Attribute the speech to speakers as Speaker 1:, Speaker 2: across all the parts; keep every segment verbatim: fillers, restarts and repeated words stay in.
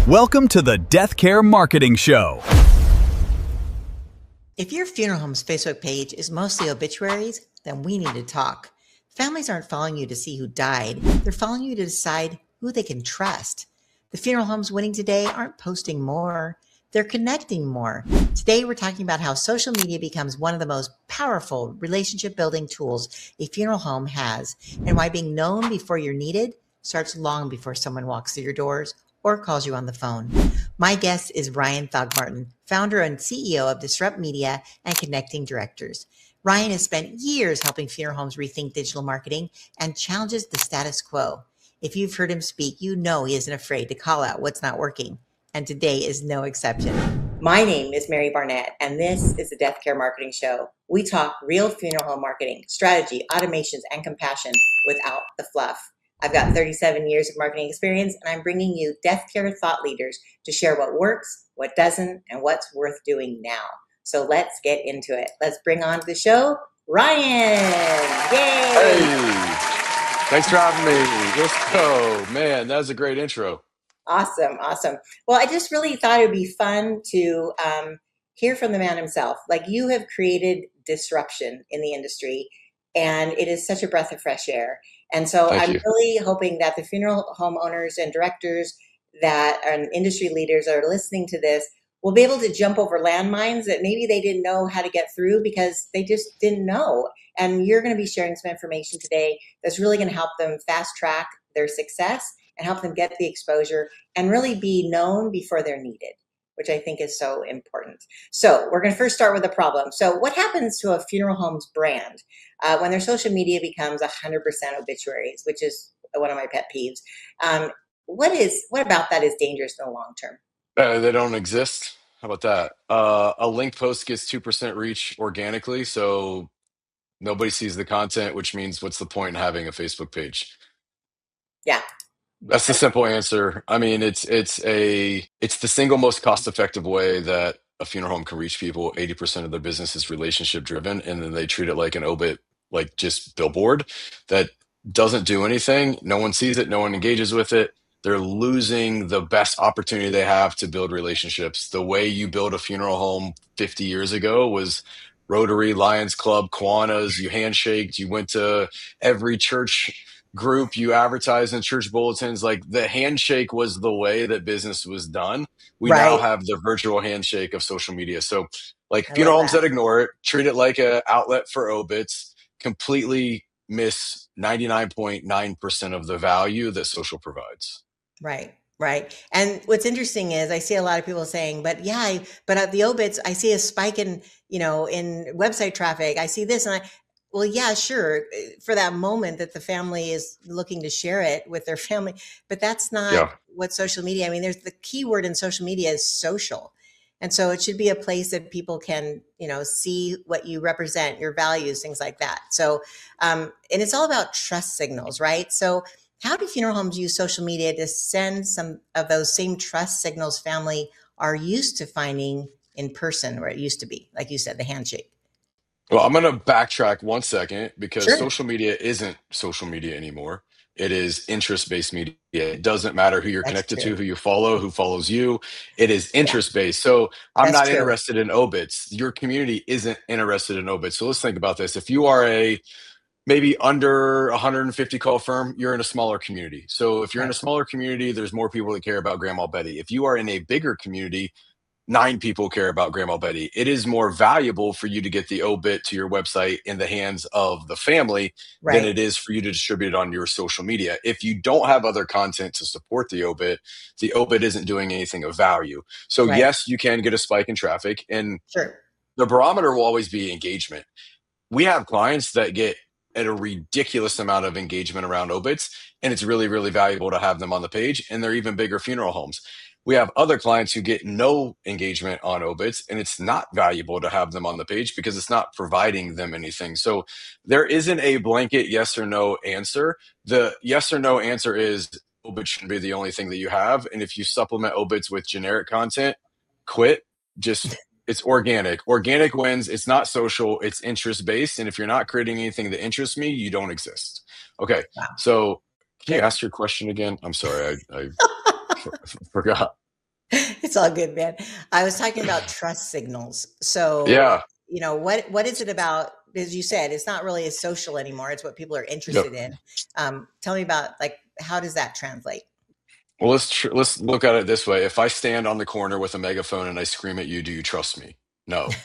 Speaker 1: Welcome to the Death Care Marketing Show.
Speaker 2: If your funeral home's Facebook page is mostly obituaries, then we need to talk. Families aren't following you to see who died. They're following you to decide who they can trust. The funeral homes winning today aren't posting more. They're connecting more. Today, we're talking about how social media becomes one of the most powerful relationship building tools a funeral home has, and why being known before you're needed starts long before someone walks through your doors or calls you on the phone. My guest is Ryan Thogmartin, founder and C E O of Disrupt Media and Connecting Directors. Ryan has spent years helping funeral homes rethink digital marketing and challenges the status quo. If you've heard him speak, you know he isn't afraid to call out what's not working. And today is no exception. My name is Mary Barnett, and this is the Death Care Marketing Show. We talk real funeral home marketing, strategy, automations, and compassion without the fluff. I've got thirty-seven years of marketing experience, and I'm bringing you death care thought leaders to share what works, what doesn't, and what's worth doing now. So let's get into it. Let's bring on to the show, Ryan. Yay!
Speaker 3: Hey, thanks for having me. Let's go. Man, that was a great intro.
Speaker 2: Awesome, awesome. Well, I just really thought it would be fun to um, hear from the man himself. Like, you have created disruption in the industry, and it is such a breath of fresh air. And so
Speaker 3: Thank
Speaker 2: I'm
Speaker 3: you.
Speaker 2: really hoping that the funeral home owners and directors that are and industry leaders that are listening to this will be able to jump over landmines that maybe they didn't know how to get through because they just didn't know. And you're going to be sharing some information today that's really going to help them fast track their success and help them get the exposure and really be known before they're needed, which I think is so important. So we're going to first start with the problem. So what happens to a funeral home's brand uh, when their social media becomes one hundred percent obituaries, which is one of my pet peeves? Um, what is what about that is dangerous in the long term?
Speaker 3: Uh, they don't exist. How about that? Uh, a link post gets two percent reach organically, so nobody sees the content, which means what's the point in having a Facebook page?
Speaker 2: Yeah.
Speaker 3: That's the simple answer. I mean, it's it's a it's the single most cost-effective way that a funeral home can reach people. eighty percent of their business is relationship driven, and then they treat it like an obit, like just billboard that doesn't do anything. No one sees it, no one engages with it. They're losing the best opportunity they have to build relationships. The way you build a funeral home fifty years ago was Rotary, Lions Club, Kiwanis. You handshaked, you went to every church group, you advertise in church bulletins. Like, the handshake was the way that business was done. We now
Speaker 2: Right.
Speaker 3: have the virtual handshake of social media. So, like,
Speaker 2: I
Speaker 3: funeral
Speaker 2: love
Speaker 3: homes
Speaker 2: that.
Speaker 3: that ignore it, treat it like an outlet for obits, completely miss ninety-nine point nine percent of the value that social provides.
Speaker 2: Right. Right. And what's interesting is I see a lot of people saying, but yeah, I, but at the obits, I see a spike in, you know, in website traffic. I see this and I, well, yeah, sure. For that moment that the family is looking to share it with their family, but that's not
Speaker 3: Yeah.
Speaker 2: what social media, I mean, there's the key word in social media is social. And so it should be a place that people can, you know, see what you represent, your values, things like that. So, um, and it's all about trust signals, right? So how do funeral homes use social media to send some of those same trust signals family are used to finding in person, where it used to be, like you said, the handshake?
Speaker 3: Well, I'm going to backtrack one second because
Speaker 2: Sure.
Speaker 3: social media isn't social media anymore. It is interest-based media. It doesn't matter who you're
Speaker 2: That's
Speaker 3: connected
Speaker 2: true.
Speaker 3: to, who you follow, who follows you. It is
Speaker 2: Yeah,
Speaker 3: interest-based. So I'm
Speaker 2: that's
Speaker 3: not
Speaker 2: true.
Speaker 3: interested in obits. Your community isn't interested in obits. So let's think about this. If you are a maybe under one hundred fifty call firm, you're in a smaller community. So if you're in
Speaker 2: Right.
Speaker 3: a smaller community, there's more people that care about Grandma Betty. If you are in a bigger community, nine people care about Grandma Betty. It is more valuable for you to get the obit to your website in the hands of the family than
Speaker 2: Right.
Speaker 3: it is for you to distribute it on your social media. If you don't have other content to support the obit, the obit isn't doing anything of value. So
Speaker 2: Right.
Speaker 3: yes, you can get a spike in traffic, and
Speaker 2: Sure.
Speaker 3: the barometer will always be engagement. We have clients that get at a ridiculous amount of engagement around obits, and it's really, really valuable to have them on the page, and they're even bigger funeral homes. We have other clients who get no engagement on obits, and it's not valuable to have them on the page because it's not providing them anything. So there isn't a blanket yes or no answer. The yes or no answer is obits shouldn't be the only thing that you have. And if you supplement obits with generic content, quit. Just it's organic. Organic wins. It's not social. It's interest based. And if you're not creating anything that interests me, you don't exist. Okay.
Speaker 2: Wow.
Speaker 3: So can you
Speaker 2: Good.
Speaker 3: ask your question again? I'm sorry. I, I f- f- forgot.
Speaker 2: It's all good, man. I was talking about trust signals. So,
Speaker 3: Yeah.
Speaker 2: you know, what what is it about? As you said, it's not really as social anymore. It's what people are
Speaker 3: Yep.
Speaker 2: interested in. Um, tell me about like how does that translate?
Speaker 3: Well, let's tr- let's look at it this way. If I stand on the corner with a megaphone and I scream at you, do you trust me? No.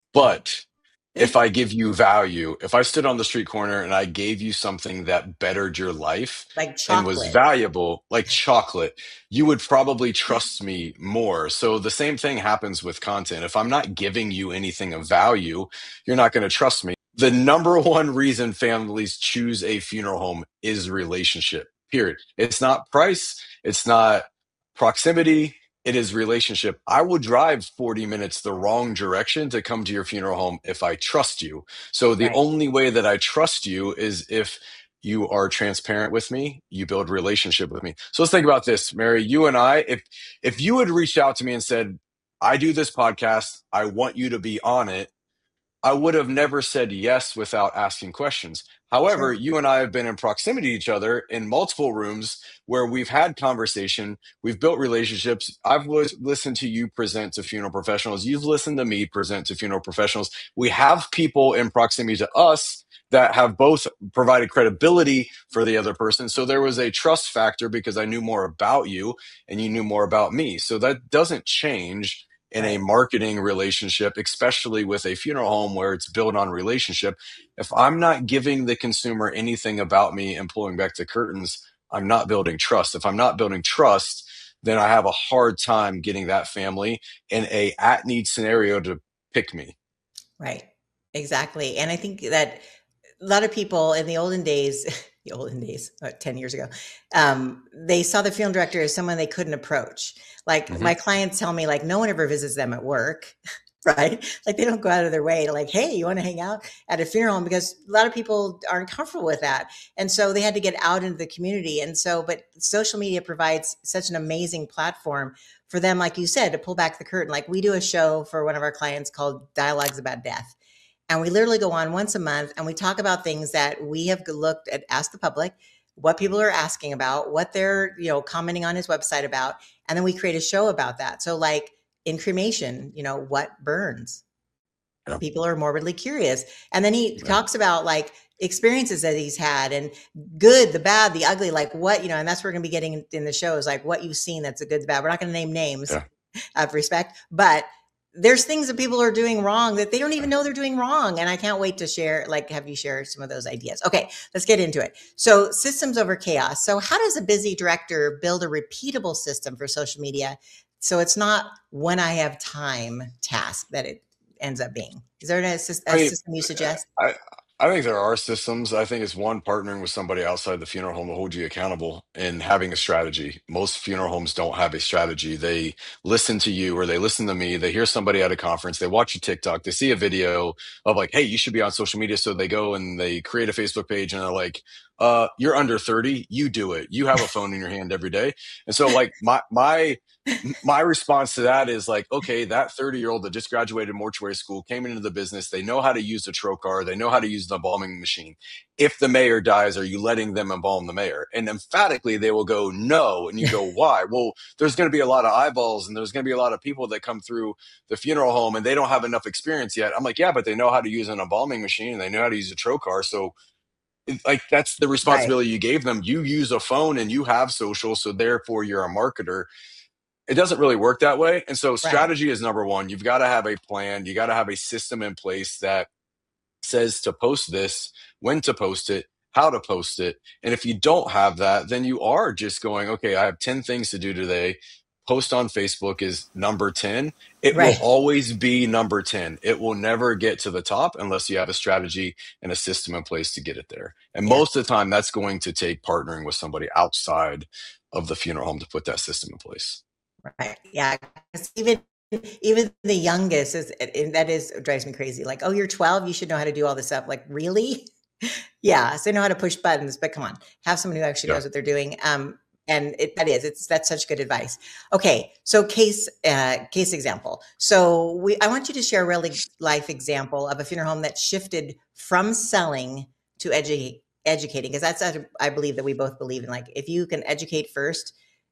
Speaker 3: But if I give you value, if I stood on the street corner and I gave you something that bettered your life
Speaker 2: Like
Speaker 3: and was
Speaker 2: chocolate,
Speaker 3: valuable, like chocolate, you would probably trust me more. So the same thing happens with content. If I'm not giving you anything of value, you're not going to trust me. The number one reason families choose a funeral home is relationship, period. It's not price, it's not proximity, it is relationship. I will drive forty minutes the wrong direction to come to your funeral home if I trust you. So the
Speaker 2: right?
Speaker 3: only way that I trust you is if you are transparent with me, you build relationship with me. So let's think about this, Mary, you and I, if if you had reached out to me and said, I do this podcast, I want you to be on it, I would have never said yes without asking questions. However,
Speaker 2: Sure,
Speaker 3: you and I have been in proximity to each other in multiple rooms where we've had conversation, we've built relationships. I've lis- listened to you present to funeral professionals. You've listened to me present to funeral professionals. We have people in proximity to us that have both provided credibility for the other person. So there was a trust factor because I knew more about you and you knew more about me. So that doesn't change in a
Speaker 2: right,
Speaker 3: marketing relationship, especially with a funeral home where it's built on relationship. If I'm not giving the consumer anything about me and pulling back the curtains, I'm not building trust. If I'm not building trust, then I have a hard time getting that family in a at need scenario to pick me.
Speaker 2: right. Exactly. And I think that a lot of people in the olden days, the olden days, about ten years ago, um, they saw the funeral director as someone they couldn't approach. Like
Speaker 3: Mhm.
Speaker 2: my clients tell me, like, no one ever visits them at work, right? Like they don't go out of their way to like, hey, you want to hang out at a funeral home because a lot of people aren't comfortable with that. And so they had to get out into the community. And so, but social media provides such an amazing platform for them, like you said, to pull back the curtain. Like we do a show for one of our clients called Dialogues About Death. And we literally go on once a month and we talk about things that we have looked at, asked the public, what people are asking about, what they're, you know, commenting on his website about. And then we create a show about that. So like in cremation, you know, what burns?
Speaker 3: Yeah.
Speaker 2: People are morbidly curious. And then he
Speaker 3: Yeah.
Speaker 2: talks about like experiences that he's had and good, the bad, the ugly, like what, you know, and that's what we're going to be getting in the show is like what you've seen that's a good, the bad. We're not going to name names
Speaker 3: Yeah.
Speaker 2: out of respect, but there's things that people are doing wrong that they don't even know they're doing wrong. And I can't wait to share, like, have you share some of those ideas? Okay, let's get into it. So, systems over chaos. So, how does a busy director build a repeatable system for social media so it's not when I have time task that it ends up being? Is there a, a
Speaker 3: I mean,
Speaker 2: system you suggest?
Speaker 3: I I think there are systems. I think it's one partnering with somebody outside the funeral home to hold you accountable and having a strategy. Most funeral homes don't have a strategy. They listen to you or they listen to me. They hear somebody at a conference. They watch a TikTok. They see a video of like, hey, you should be on social media. So they go and they create a Facebook page and they're like, uh, you're under thirty. You do it. You have a phone in your hand every day. And so like my my my response to that is like, okay, that thirty year old that just graduated mortuary school came into the business. They know how to use the trocar. They know how to use the embalming machine. If the mayor dies, are you letting them embalm the mayor? And emphatically, they will go, no. And you go, why? Well, there's going to be a lot of eyeballs and there's going to be a lot of people that come through the funeral home and they don't have enough experience yet. I'm like, yeah, but they know how to use an embalming machine and they know how to use a trocar. So like that's the
Speaker 2: Right,
Speaker 3: responsibility you gave them. You use a phone and you have social. So therefore you're a marketer. It doesn't really work that way. And so
Speaker 2: right,
Speaker 3: strategy is number one. You've got to have a plan. You got to have a system in place that says to post this, when to post it, how to post it. And if you don't have that, then you are just going, okay, I have ten things to do today. Post on Facebook is number ten. It will
Speaker 2: right.
Speaker 3: always be number ten. It will never get to the top unless you have a strategy and a system in place to get it there. And
Speaker 2: Yeah.
Speaker 3: most of the time, that's going to take partnering with somebody outside of the funeral home to put that system in place.
Speaker 2: Right. Yeah. 'Cause even even the youngest is and that is drives me crazy. Like, oh, you're twelve, you should know how to do all this stuff. Like, really? Yeah. So they know how to push buttons, but come on, have someone who actually
Speaker 3: Yeah.
Speaker 2: knows what they're doing. Um, and it, that is, it's that's such good advice. Okay, so case uh, case example. So we, I want you to share a real life example of a funeral home that shifted from selling to educate educating, because that's I believe that we both believe in. Like, if you can educate first,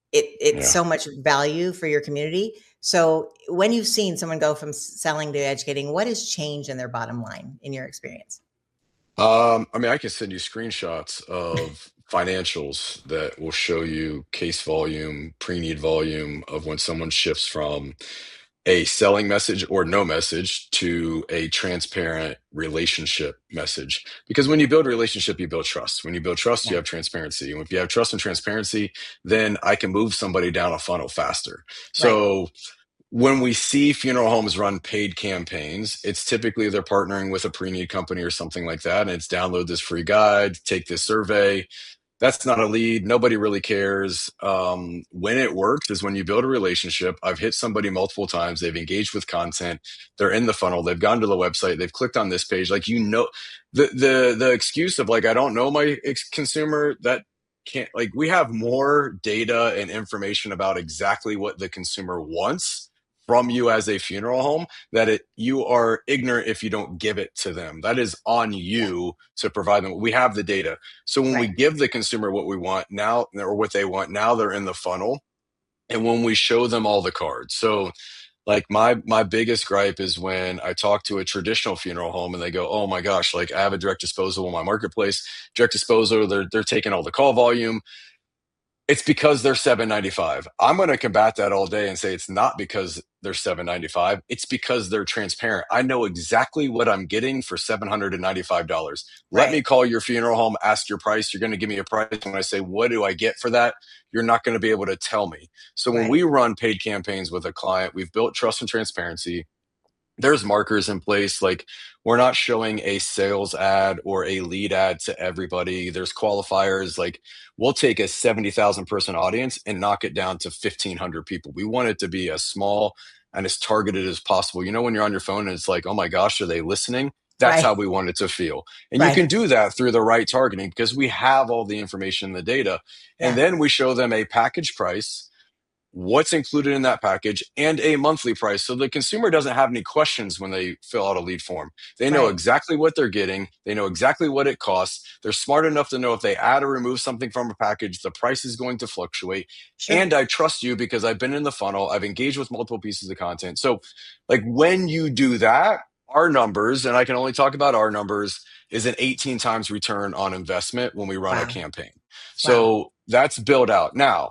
Speaker 2: it it's
Speaker 3: Yeah.
Speaker 2: so much value for your community. So when you've seen someone go from selling to educating, what has changed in their bottom line in your experience?
Speaker 3: Um, I mean, I can send you screenshots of financials that will show you case volume, pre-need volume of when someone shifts from a selling message or no message to a transparent relationship message. Because when you build a relationship, you build trust. When you build trust, you
Speaker 2: Yeah.
Speaker 3: have transparency. And if you have trust and transparency, then I can move somebody down a funnel faster.
Speaker 2: Right.
Speaker 3: So when we see funeral homes run paid campaigns, it's typically they're partnering with a pre-need company or something like that. And it's download this free guide, take this survey. That's not a lead. Nobody really cares. Um, when it works is when you build a relationship. I've hit somebody multiple times. They've engaged with content. They're in the funnel. They've gone to the website. They've clicked on this page. Like, you know, the, the, the excuse of like, I don't know my ex- consumer, that can't, like, we have more data and information about exactly what the consumer wants from you as a funeral home, that it you are ignorant if you don't give it to them. That is on
Speaker 2: Yeah.
Speaker 3: you to provide them. We have the data. So when we
Speaker 2: Right.
Speaker 3: give the consumer what we want now, or what they want now, they're in the funnel. And when we show them all the cards. So like my my biggest gripe is when I talk to a traditional funeral home and they go, "Oh my gosh, like I have a direct disposal on my marketplace. Direct disposal, they're they're taking all the call volume. It's because they're seven ninety-five." I'm going to combat that all day and say it's not because they're seven ninety-five. It's because they're transparent. I know exactly what I'm getting for seven hundred ninety-five dollars. Let
Speaker 2: Right.
Speaker 3: me call your funeral home, ask your price. You're going to give me a price. When I say, what do I get for that? You're not going to be able to tell me. So when
Speaker 2: Right.
Speaker 3: we run paid campaigns with a client, we've built trust and transparency. There's markers in place. Like, we're not showing a sales ad or a lead ad to everybody. There's qualifiers. Like, we'll take a seventy thousand person audience and knock it down to fifteen hundred people. We want it to be as small and as targeted as possible. You know, when you're on your phone and it's like, oh my gosh, are they listening? That's
Speaker 2: Right.
Speaker 3: how we want it to feel. And you
Speaker 2: Right.
Speaker 3: can do that through the right targeting because we have all the information and the data. And
Speaker 2: Yeah.
Speaker 3: then we show them a package price, what's included in that package, and a monthly price. So the consumer doesn't have any questions when they fill out a lead form. They know
Speaker 2: Right.
Speaker 3: exactly what they're getting. They know exactly what it costs. They're smart enough to know if they add or remove something from a package, the price is going to fluctuate.
Speaker 2: Sure.
Speaker 3: And I trust you because I've been in the funnel. I've engaged with multiple pieces of content. So like when you do that, our numbers, and I can only talk about our numbers, is an eighteen times return on investment when we run a
Speaker 2: Wow.
Speaker 3: campaign.
Speaker 2: Wow.
Speaker 3: So that's built out. Now,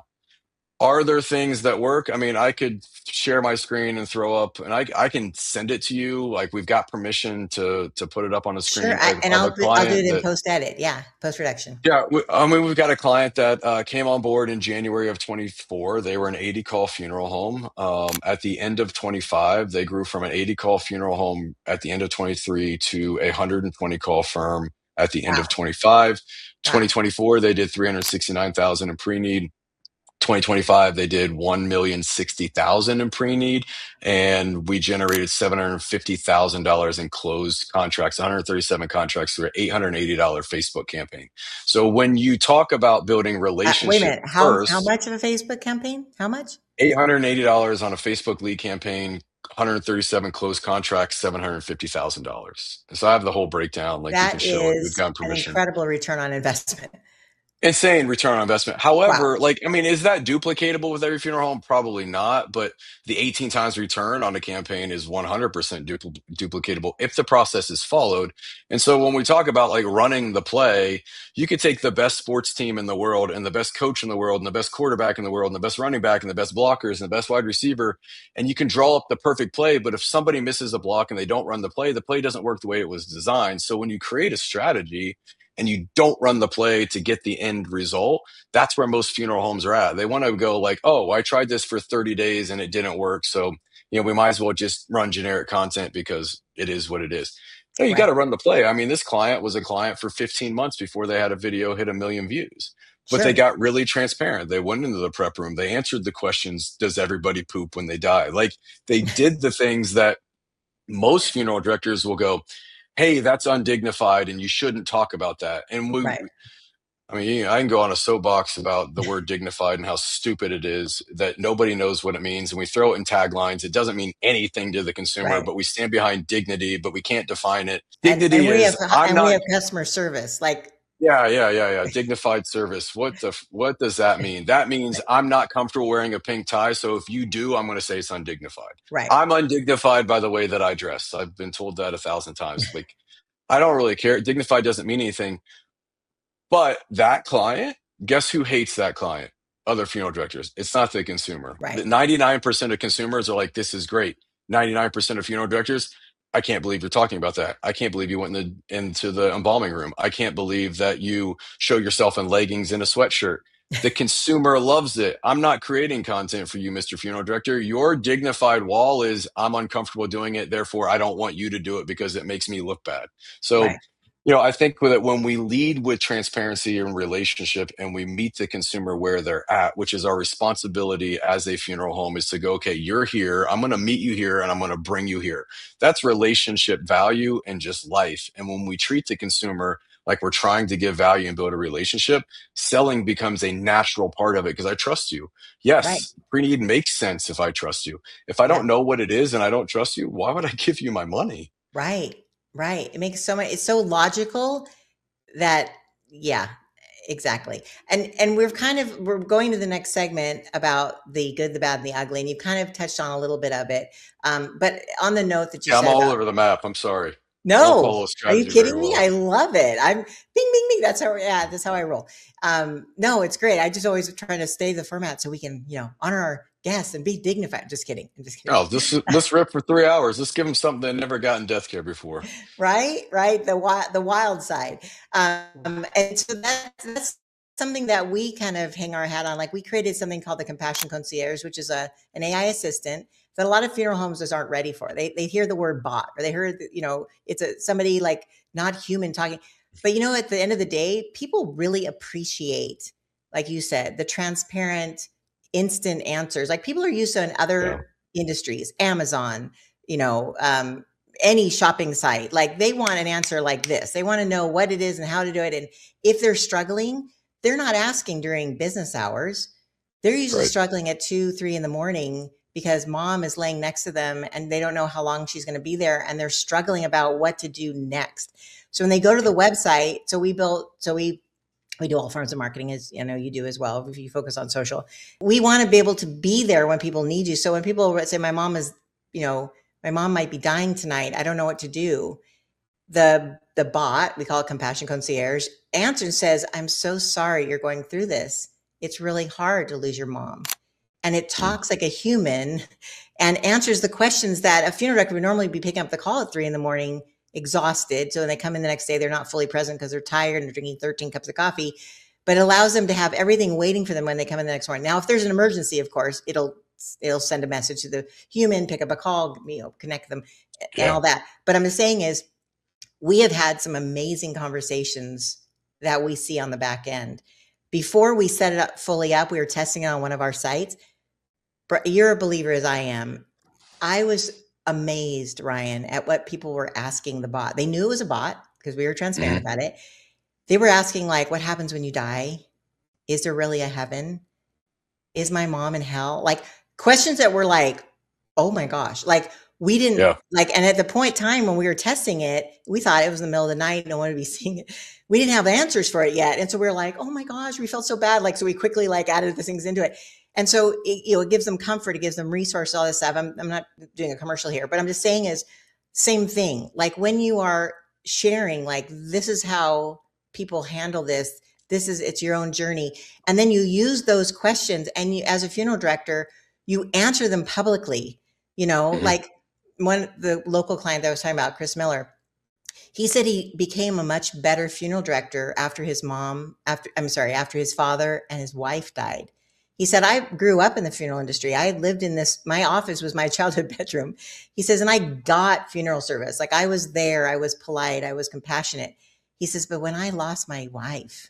Speaker 3: are there things that work? I mean, I could share my screen and throw up, and I I can send it to you. Like, we've got permission to to put it up on a
Speaker 2: Sure.
Speaker 3: screen
Speaker 2: I,
Speaker 3: of,
Speaker 2: and
Speaker 3: of a
Speaker 2: I'll do, I'll do it
Speaker 3: client
Speaker 2: in
Speaker 3: that.
Speaker 2: post edit. Yeah. Post production.
Speaker 3: Yeah, we, I mean, we've got a client that uh, came on board in January of twenty-four. They were an eighty call funeral home. Um, at the end of twenty-five, they grew from an eighty call funeral home at the end of twenty-three to a one hundred twenty call firm at the end of
Speaker 2: Wow.
Speaker 3: twenty-five.
Speaker 2: Wow.
Speaker 3: twenty twenty-four, they did three hundred sixty-nine thousand in pre-need. twenty twenty-five, they did one million sixty thousand in pre-need, and we generated seven hundred fifty thousand dollars in closed contracts, one hundred thirty-seven contracts through an eight hundred eighty dollars Facebook campaign. So when you talk about building
Speaker 2: Uh, wait a
Speaker 3: relationship
Speaker 2: minute. How how
Speaker 3: first,
Speaker 2: much of a Facebook campaign? How much?
Speaker 3: eight hundred eighty dollars on a Facebook lead campaign, one hundred thirty-seven closed contracts, seven hundred fifty thousand dollars. So I have the whole breakdown. Like, we can
Speaker 2: That
Speaker 3: show it. We've
Speaker 2: is
Speaker 3: gotten
Speaker 2: an
Speaker 3: permission.
Speaker 2: incredible return on investment.
Speaker 3: Insane return on investment.
Speaker 2: Wow.
Speaker 3: However, like, I mean, is that duplicatable with every funeral home? Probably not. But the eighteen times return on a campaign is one hundred percent dupl- duplicatable if the process is followed. And so when we talk about like running the play, you could take the best sports team in the world and the best coach in the world and the best quarterback in the world and the best running back and the best blockers and the best wide receiver, and you can draw up the perfect play. But if somebody misses a block and they don't run the play, the play doesn't work the way it was designed. So when you create a strategy and you don't run the play to get the end result, that's where most funeral homes are at. They want to go like, oh, I tried this for thirty days and it didn't work. So, you know, we might as well just run generic content because it is what it is. No, you got
Speaker 2: Right.
Speaker 3: to run the play. I mean, this client was a client for fifteen months before they had a video hit a million views. But they
Speaker 2: Sure.
Speaker 3: got really transparent. They went into the prep room. They answered the questions, does everybody poop when they die? Like, they did the things that most funeral directors will go, hey, that's undignified and you shouldn't talk about that. And we,
Speaker 2: Right.
Speaker 3: I mean, I can go on a soapbox about the word dignified and how stupid it is that nobody knows what it means. And we throw it in taglines. It doesn't mean anything to the consumer,
Speaker 2: Right.
Speaker 3: but we stand behind dignity, but we can't define it.
Speaker 2: And and
Speaker 3: Dignity
Speaker 2: we have
Speaker 3: is, I'm
Speaker 2: and we
Speaker 3: not,
Speaker 2: have customer service. Like,
Speaker 3: Yeah, yeah, yeah, yeah. Dignified service. What the? f- What does that mean? That means I'm not comfortable wearing a pink tie. So if you do, I'm going to say it's undignified.
Speaker 2: Right.
Speaker 3: I'm undignified by the way that I dress. I've been told that a thousand times. Like, I don't really care. Dignified doesn't mean anything. But that client, guess who hates that client? Other funeral directors. It's not the consumer. The
Speaker 2: Right.
Speaker 3: ninety-nine percent of consumers are like, this is great. ninety-nine percent of funeral directors, I can't believe you're talking about that. I can't believe you went in the, into the embalming room. I can't believe that you show yourself in leggings and a sweatshirt. The consumer loves it. I'm not creating content for you, mister Funeral Director. Your dignified wall is I'm uncomfortable doing it. Therefore, I don't want you to do it because it makes me look bad. So
Speaker 2: Right.
Speaker 3: you know, I think that when we lead with transparency and relationship and we meet the consumer where they're at, which is our responsibility as a funeral home, is to go, okay, you're here. I'm going to meet you here and I'm going to bring you here. That's relationship value and just life. And when we treat the consumer like we're trying to give value and build a relationship, selling becomes a natural part of it because I trust you.
Speaker 2: Right.
Speaker 3: Yes, pre-need makes sense if I trust you. If I
Speaker 2: Yeah.
Speaker 3: don't know what it is and I don't trust you, why would I give you my money?
Speaker 2: Right. Right. It makes so much, it's so logical that, yeah, exactly. And and we're kind of we're going to the next segment about the good, the bad, and the ugly, and you've kind of touched on a little bit of it. Um, but on the note that you
Speaker 3: Yeah, I'm
Speaker 2: said
Speaker 3: all
Speaker 2: about
Speaker 3: over the map. I'm sorry. I don't
Speaker 2: no,
Speaker 3: follow a
Speaker 2: are you
Speaker 3: strategy very
Speaker 2: kidding me?
Speaker 3: well.
Speaker 2: I love it. I'm bing, bing, bing. That's how, yeah, that's how I roll. Um, no, it's great. I just always trying to stay the format so we can, you know, honor our guests and be dignified. Just kidding. I'm just kidding.
Speaker 3: Oh, this let's rip for three hours. Let's give them something they never got in death care before.
Speaker 2: Right, right. The wild, the wild side. Um, and so that's, that's something that we kind of hang our hat on. Like we created something called the Compassion Concierge, which is a an A I assistant that a lot of funeral homes just aren't ready for. They they hear the word bot or they heard, you know, it's a somebody like not human talking. But you know, at the end of the day, people really appreciate, like you said, the transparent, instant answers. Like people are used to in
Speaker 3: Yeah,
Speaker 2: other industries, Amazon, you know, um, any shopping site, like they want an answer like this. They want to know what it is and how to do it. And if they're struggling, they're not asking during business hours. They're usually
Speaker 3: right.
Speaker 2: struggling at two, three in the morning because mom is laying next to them and they don't know how long she's going to be there. And they're struggling about what to do next. So when they go to the website, so we built, so we we do all forms of marketing, as you know you do as well if you focus on social. We want to be able to be there when people need you. So when people say my mom is, you know, my mom might be dying tonight, I don't know what to do, the the bot, we call it Compassion Concierge, answers and says, I'm so sorry you're going through this. It's really hard to lose your mom. And it
Speaker 3: Mm.
Speaker 2: talks like a human and answers the questions that a funeral director would normally be picking up the call at three in the morning, exhausted. So when they come in the next day, they're not fully present because they're tired and they're drinking thirteen cups of coffee, but it allows them to have everything waiting for them when they come in the next morning. Now, if there's an emergency, of course, it'll it'll send a message to the human, pick up a call, you know, connect them and
Speaker 3: Yeah.
Speaker 2: all that. But I'm just saying is we have had some amazing conversations that we see on the back end. Before we set it up fully up, we were testing it on one of our sites. You're a believer as I am. I was amazed, Ryan, at what people were asking the bot. They knew it was a bot because we were transparent
Speaker 3: Hmm.
Speaker 2: about it. They were asking like, what happens when you die? Is there really a heaven? Is my mom in hell? Like questions that were like, oh my gosh, like we didn't
Speaker 3: Yeah.
Speaker 2: like, and at the point in time when we were testing it, we thought it was in the middle of the night. No one would be seeing it. We didn't have answers for it yet. And so we were like, oh my gosh, we felt so bad. Like, so we quickly like added the things into it. And so it, you know, it gives them comfort. It gives them resources, all this stuff. I'm, I'm not doing a commercial here, but I'm just saying is same thing. Like when you are sharing, like this is how people handle this. This is, it's your own journey. And then you use those questions and you, as a funeral director, you answer them publicly, you know,
Speaker 3: Hmm.
Speaker 2: like one, the local client that I was talking about, Chris Miller, he said he became a much better funeral director after his mom, after, I'm sorry, after his father and his wife died. He said, I grew up in the funeral industry. I lived in this, my office was my childhood bedroom. He says, and I got funeral service. Like I was there, I was polite, I was compassionate. He says, but when I lost my wife,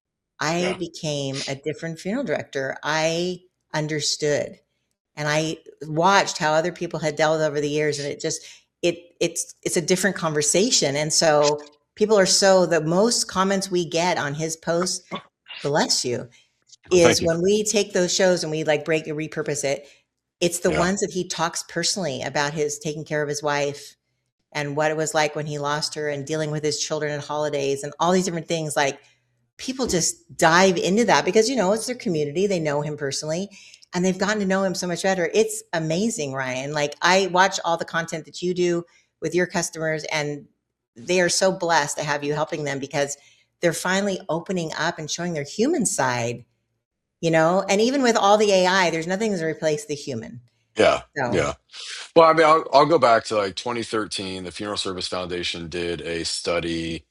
Speaker 2: I
Speaker 3: Yeah.
Speaker 2: became a different funeral director. I understood and I watched how other people had dealt over the years and it just it it's it's a different conversation. And so people are so the most comments we get on his post, bless you,
Speaker 3: Well, thank
Speaker 2: is
Speaker 3: you.
Speaker 2: when we take those shows and we like break and repurpose it, it's the
Speaker 3: Yeah.
Speaker 2: ones that he talks personally about his taking care of his wife and what it was like when he lost her and dealing with his children at holidays and all these different things like people just dive into that because, you know, it's their community. They know him personally and they've gotten to know him so much better. It's amazing, Ryan. Like I watch all the content that you do with your customers and they are so blessed to have you helping them because they're finally opening up and showing their human side, you know, and even with all the A I, there's nothing to replace the human.
Speaker 3: Yeah,
Speaker 2: So,
Speaker 3: yeah. Well, I mean, I'll, I'll go back to like twenty thirteen. The Funeral Service Foundation did a study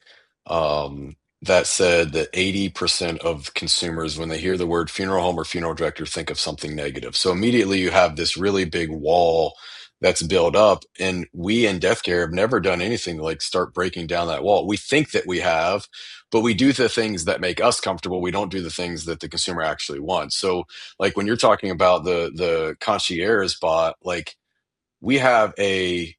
Speaker 3: um, that said that eighty percent of consumers, when they hear the word funeral home or funeral director, think of something negative. So immediately you have this really big wall that's built up. And we in death care have never done anything to like start breaking down that wall. We think that we have, but we do the things that make us comfortable. We don't do the things that the consumer actually wants. So like when you're talking about the the concierge bot, like we have a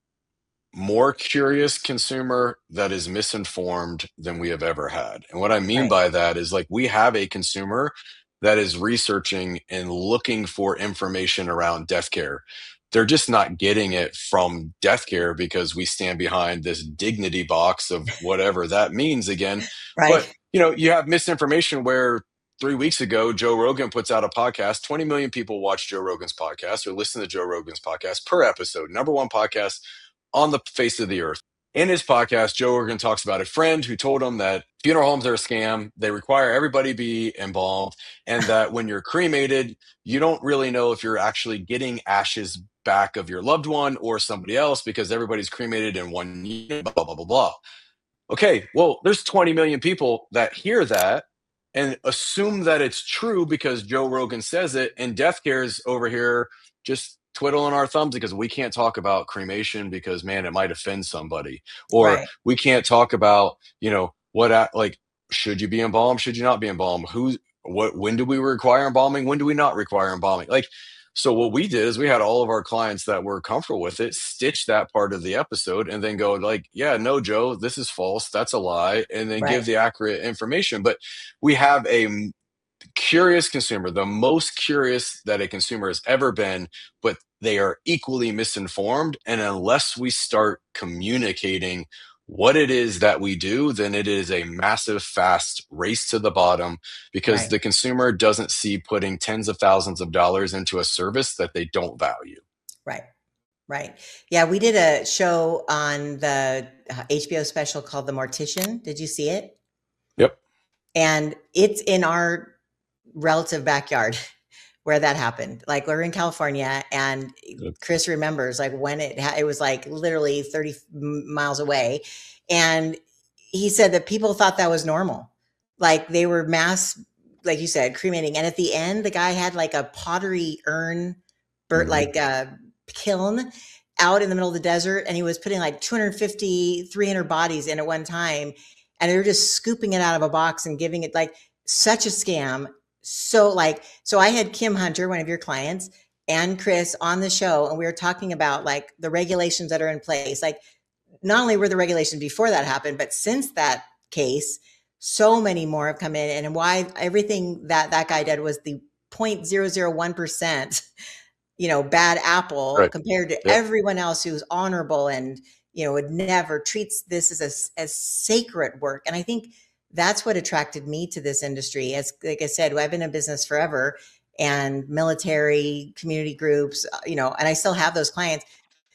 Speaker 3: more curious consumer that is misinformed than we have ever had. And what I mean
Speaker 2: right,
Speaker 3: by that is like we have a consumer that is researching and looking for information around death care. They're just not getting it from death care because we stand behind this dignity box of whatever that means again. But,
Speaker 2: right,
Speaker 3: you know, you have misinformation where three weeks ago, Joe Rogan puts out a podcast. twenty million people watch Joe Rogan's podcast or listen to Joe Rogan's podcast per episode. Number one podcast on the face of the earth. In his podcast, Joe Rogan talks about a friend who told him that funeral homes are a scam. They require everybody be embalmed, and that when you're cremated, you don't really know if you're actually getting ashes back of your loved one or somebody else because everybody's cremated in one unit, blah, blah, blah, blah. Okay, well, there's twenty million people that hear that and assume that it's true because Joe Rogan says it, and death care's over here just twiddling our thumbs because we can't talk about cremation because man, it might offend somebody, or
Speaker 2: right,
Speaker 3: we can't talk about you know what a- like should you be embalmed, should you not be embalmed, who, what, when do we require embalming, when do we not require embalming, like. So what we did is we had all of our clients that were comfortable with it stitch that part of the episode and then go like, yeah, no, Joe, this is false. That's a lie. And then give
Speaker 2: right,
Speaker 3: the accurate information. But we have a m- curious consumer, the most curious that a consumer has ever been, but they are equally misinformed. And unless we start communicating what it is that we do, then it is a massive, fast race to the bottom because
Speaker 2: right.
Speaker 3: the consumer doesn't see putting tens of thousands of dollars into a service that they don't value.
Speaker 2: Right. Right. Yeah, we did a show on the uh, H B O special called The Mortician. Did you see it?
Speaker 3: Yep.
Speaker 2: And it's in our relative backyard where that happened. Like we're in California and Chris remembers like when it ha- it was like literally thirty miles away and he said that people thought that was normal. Like they were mass like you said cremating and at the end the guy had like a pottery urn Bert
Speaker 3: Mhm.
Speaker 2: like a kiln out in the middle of the desert and he was putting like two hundred fifty, three hundred bodies in at one time and they were just scooping it out of a box and giving it like such a scam. So like so I had Kim Hunter, one of your clients, and Chris on the show and we were talking about like the regulations that are in place. Like not only were the regulations before that happened, but since that case, so many more have come in and why everything that that guy did was the zero point zero zero one percent you know, bad apple
Speaker 3: Right.
Speaker 2: compared to
Speaker 3: Yep.
Speaker 2: everyone else who's honorable and, you know, would never treats this as a, as sacred work. And I think that's what attracted me to this industry. As like I said, I've been in business forever and military community groups, uh, you know, and I still have those clients.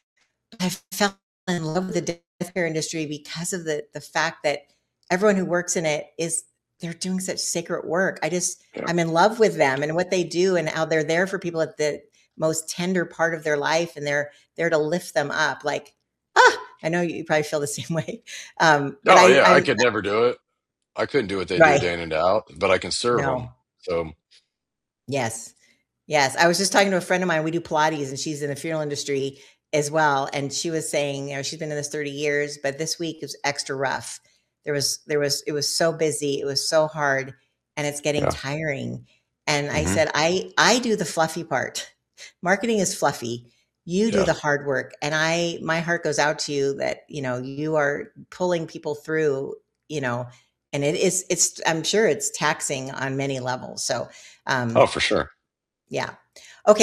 Speaker 2: But I fell in love with the death care industry because of the the fact that everyone who works in it is they're doing such sacred work. I just
Speaker 3: Yeah.
Speaker 2: I'm in love with them and what they do and how they're there for people at the most tender part of their life and they're there to lift them up. Like, ah, I know you probably feel the same way. Um, but
Speaker 3: Oh
Speaker 2: I
Speaker 3: yeah, I
Speaker 2: I'm
Speaker 3: could never do it. I couldn't do what they do
Speaker 2: right.
Speaker 3: day in and out, but I can serve them.
Speaker 2: No.
Speaker 3: So
Speaker 2: Yes. Yes. I was just talking to a friend of mine. We do Pilates and she's in the funeral industry as well. And she was saying, you know, she's been in this thirty years, but this week was extra rough. There was, there was, it was so busy. It was so hard and it's getting
Speaker 3: yeah.
Speaker 2: tiring. And I
Speaker 3: Hmm.
Speaker 2: said, I, I do the fluffy part. Marketing is fluffy. You do
Speaker 3: Yeah.
Speaker 2: the hard work. And I, my heart goes out to you that, you know, you are pulling people through, you know, and it is, it's, I'm sure it's taxing on many levels. So, um,
Speaker 3: Oh, for sure.
Speaker 2: yeah. Okay.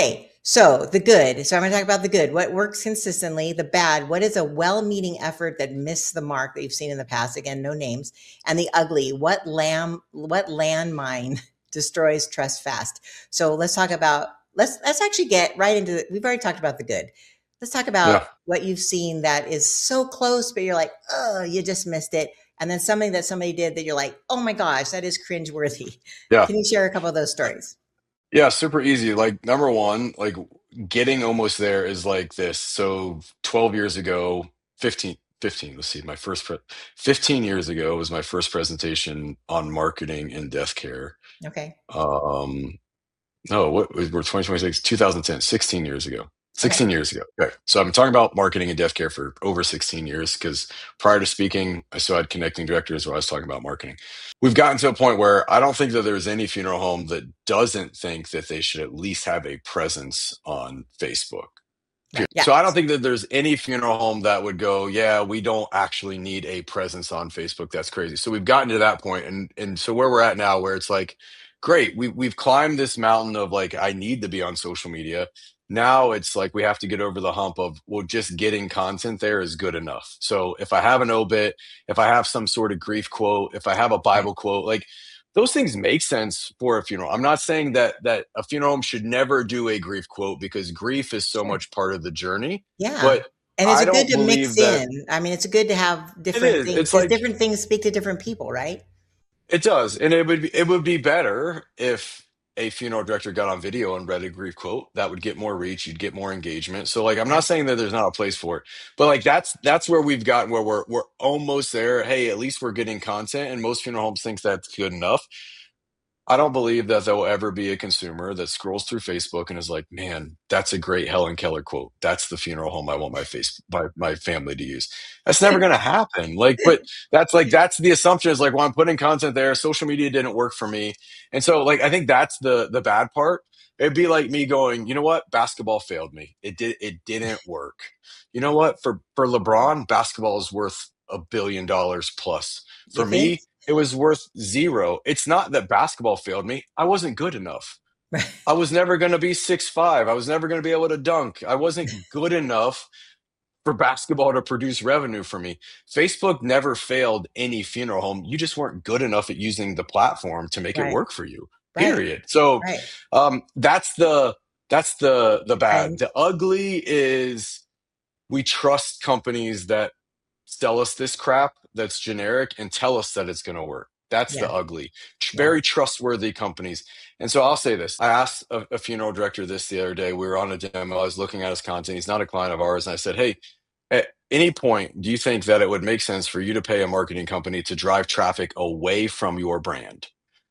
Speaker 2: So the good. So I'm going to talk about the good. What works consistently? The bad. What is a well-meaning effort that missed the mark that you've seen in the past? Again, no names. And the ugly. What lamb? What landmine destroys trust fast? So let's talk about. Let's let's actually get right into. The, we've already talked about the good. Let's talk about
Speaker 3: Yeah.
Speaker 2: what you've seen that is so close, but you're like, oh, you just missed it. And then something that somebody did that you're like, oh my gosh, that is cringeworthy.
Speaker 3: Yeah.
Speaker 2: Can you share a couple of those stories?
Speaker 3: Yeah, super easy. Like number one, like getting almost there is like this. So twelve years ago, fifteen, fifteen, let's see, my first pre fifteen years ago was my first presentation on marketing in death care.
Speaker 2: Okay.
Speaker 3: Um, no, what we're twenty twenty-six, two thousand ten, sixteen years ago.
Speaker 2: Okay.
Speaker 3: sixteen years ago. Okay. So I've been talking about marketing in death care for over sixteen years because prior to speaking, I still had connecting directors where I was talking about marketing. We've gotten to a point where I don't think that there's any funeral home that doesn't think that they should at least have a presence on Facebook.
Speaker 2: Right. Yeah.
Speaker 3: So I don't think that there's any funeral home that would go, yeah, we don't actually need a presence on Facebook. That's crazy. So we've gotten to that point, and and so where we're at now, where it's like, great, we we've climbed this mountain of like, I need to be on social media. Now it's like we have to get over the hump of, well, just getting content there is good enough. So if I have an obit, if I have some sort of grief quote, if I have a
Speaker 2: Right.
Speaker 3: Bible quote, like those things make sense for a funeral. I'm not saying that that a funeral home should never do a grief quote because grief is so
Speaker 2: Sure.
Speaker 3: much part of the journey,
Speaker 2: Yeah.
Speaker 3: but
Speaker 2: And is
Speaker 3: I
Speaker 2: it good
Speaker 3: don't
Speaker 2: to mix
Speaker 3: believe that
Speaker 2: in? I mean, it's good to have
Speaker 3: it
Speaker 2: different
Speaker 3: is.
Speaker 2: things
Speaker 3: It's
Speaker 2: because
Speaker 3: like
Speaker 2: different things speak to different people, right?
Speaker 3: it does, and it would be, it would be better if a funeral director got on video and read a grief quote. That would get more reach. You'd get more engagement. So, like, I'm not
Speaker 2: Right.
Speaker 3: saying that there's not a place for it, but like that's that's where we've gotten where we're we're almost there. Hey, at least we're getting content, and most funeral homes think that's good enough. I don't believe that there will ever be a consumer that scrolls through Facebook and is like, "Man, that's a great Helen Keller quote. That's the funeral home I want my face my my family to use." That's never gonna happen. Like, but that's like that's the assumption is like, well, I'm putting content there. Social media didn't work for me, and so like I think that's the the bad part. It'd be like me going, you know what? Basketball failed me. It did it didn't work. You know what? For for LeBron, basketball is worth a billion dollars plus.
Speaker 2: You
Speaker 3: For
Speaker 2: think?
Speaker 3: me, it was worth zero. It's not that basketball failed me. I wasn't good enough.
Speaker 2: Right.
Speaker 3: I was never going to be six five. I was never going to be able to dunk. I wasn't good enough for basketball to produce revenue for me. Facebook never failed any funeral home. You just weren't good enough at using the platform to make it
Speaker 2: Right.
Speaker 3: work for you.
Speaker 2: Right.
Speaker 3: Period. So
Speaker 2: Right.
Speaker 3: um, that's the that's the the bad.
Speaker 2: And
Speaker 3: The ugly is we trust companies that sell us this crap that's generic and tell us that it's going to work. That's
Speaker 2: yeah.
Speaker 3: the ugly. Tr-
Speaker 2: Yeah.
Speaker 3: Very trustworthy companies. And so I'll say this. I asked a, a funeral director this the other day. We were on a demo. I was looking at his content. He's not a client of ours. And I said, hey, at any point, do you think that it would make sense for you to pay a marketing company to drive traffic away from your brand?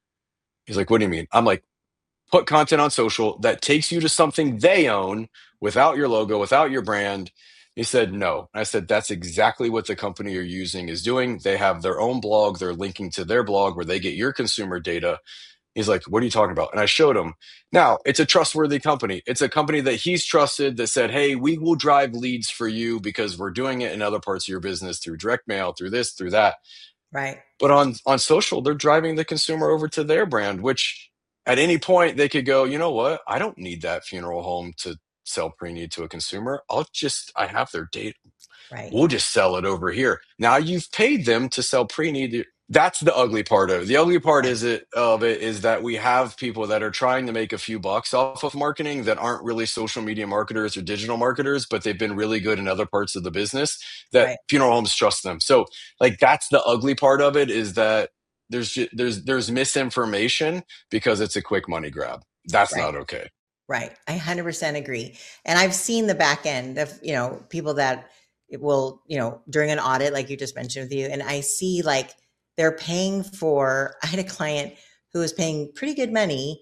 Speaker 3: He's like, what do you mean? I'm like, put content on social that takes you to something they own without your logo, without your brand. He said, no. I said, that's exactly what the company you're using is doing. They have their own blog. They're linking to their blog where they get your consumer data. He's like, what are you talking about? And I showed him. Now, it's a trustworthy company. It's a company that he's trusted that said, hey, we will drive leads for you because we're doing it in other parts of your business through direct mail, through this, through that.
Speaker 2: right.
Speaker 3: But on on social, they're driving the consumer over to their brand, which at any point they could go, you know what? I don't need that funeral home to sell pre-need to a consumer. I'll just I have their data.
Speaker 2: Right.
Speaker 3: We'll just sell it over here. Now you've paid them to sell pre-need. That's the ugly part of it. The ugly part
Speaker 2: Right.
Speaker 3: is it of it is that we have people that are trying to make a few bucks off of marketing that aren't really social media marketers or digital marketers, but they've been really good in other parts of the business that
Speaker 2: Right.
Speaker 3: funeral homes trust them. So like that's the ugly part of it is that there's ju- there's there's misinformation because it's a quick money grab. That's
Speaker 2: Right.
Speaker 3: not okay.
Speaker 2: Right. I one hundred percent agree. And I've seen the back end of, you know, people that it will, you know, during an audit, like you just mentioned with you, and I see like they're paying for, I had a client who was paying pretty good money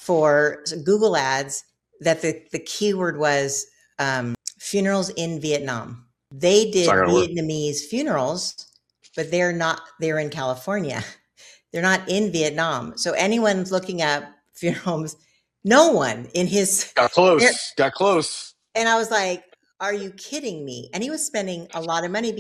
Speaker 2: for Google ads that the, the keyword was um, funerals in Vietnam. They
Speaker 3: It's not
Speaker 2: did
Speaker 3: gonna work.
Speaker 2: Vietnamese funerals, but they're not, they're in California. They're not in Vietnam. So anyone's looking at funeral homes, no one in his,
Speaker 3: Got
Speaker 2: there-
Speaker 3: close. Got close.
Speaker 2: and I was like, are you kidding me? And he was spending a lot of money because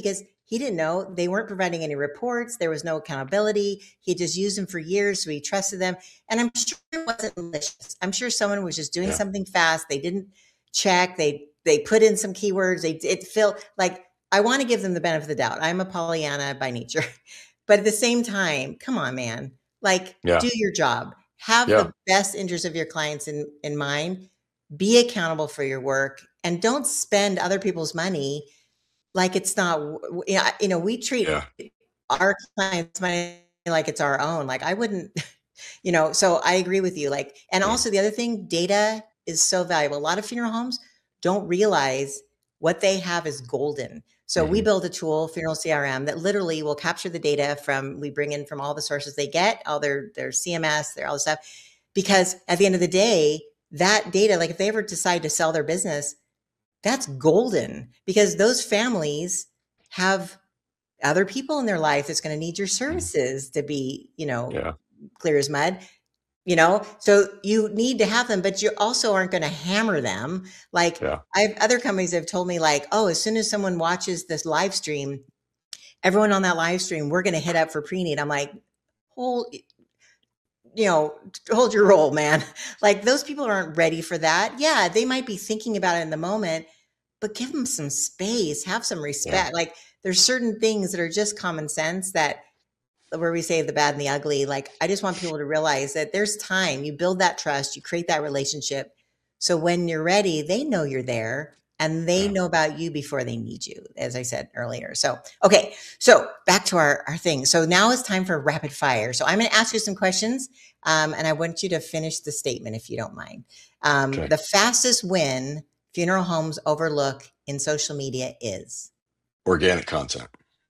Speaker 2: He didn't know. They weren't providing any reports. There was no accountability. He just used them for years, so he trusted them. And I'm sure it wasn't malicious. I'm sure someone was just doing
Speaker 3: Yeah.
Speaker 2: something fast. They didn't check. They they put in some keywords. They it felt like, I want to give them the benefit of the doubt. I'm a Pollyanna by nature, but at the same time, come on, man, like
Speaker 3: Yeah.
Speaker 2: do your job. Have
Speaker 3: Yeah.
Speaker 2: the best interest of your clients in in mind. Be accountable for your work, and don't spend other people's money like it's not. You know, we treat
Speaker 3: Yeah.
Speaker 2: our clients' money like it's our own. Like I wouldn't, you know. So I agree with you. Like, and
Speaker 3: Yeah.
Speaker 2: also the other thing, data is so valuable. A lot of funeral homes don't realize what they have is golden. So we
Speaker 3: Mhm.
Speaker 2: build a tool, Funeral C R M, that literally will capture the data from, we bring in from all the sources they get, all their, their C M S, their all the stuff. Because at the end of the day, that data, like if they ever decide to sell their business, that's golden, because those families have other people in their life that's going to need your services to be, you know,
Speaker 3: Yeah.
Speaker 2: clear as mud. You know, so you need to have them, but you also aren't going to hammer them. Like
Speaker 3: Yeah.
Speaker 2: I have other companies have told me like, oh, as soon as someone watches this live stream, everyone on that live stream, we're going to hit up for pre-need. I'm like, hold, you know, hold your roll, man. Like those people aren't ready for that. Yeah, they might be thinking about it in the moment, but give them some space, have some respect.
Speaker 3: Yeah.
Speaker 2: Like there's certain things that are just common sense that, where we say the bad and the ugly. Like, I just want people to realize that there's time. You build that trust, you create that relationship. So when you're ready, they know you're there and they
Speaker 3: Yeah.
Speaker 2: know about you before they need you, as I said earlier. So, okay. So back to our, our thing. So now it's time for rapid fire. So I'm going to ask you some questions. Um, and I want you to finish the statement if you don't mind. Um,
Speaker 3: Okay.
Speaker 2: The fastest win funeral homes overlook in social media is?
Speaker 3: Organic content.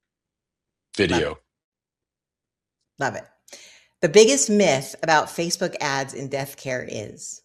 Speaker 3: Video.
Speaker 2: Love it. The biggest myth about Facebook ads in death care is?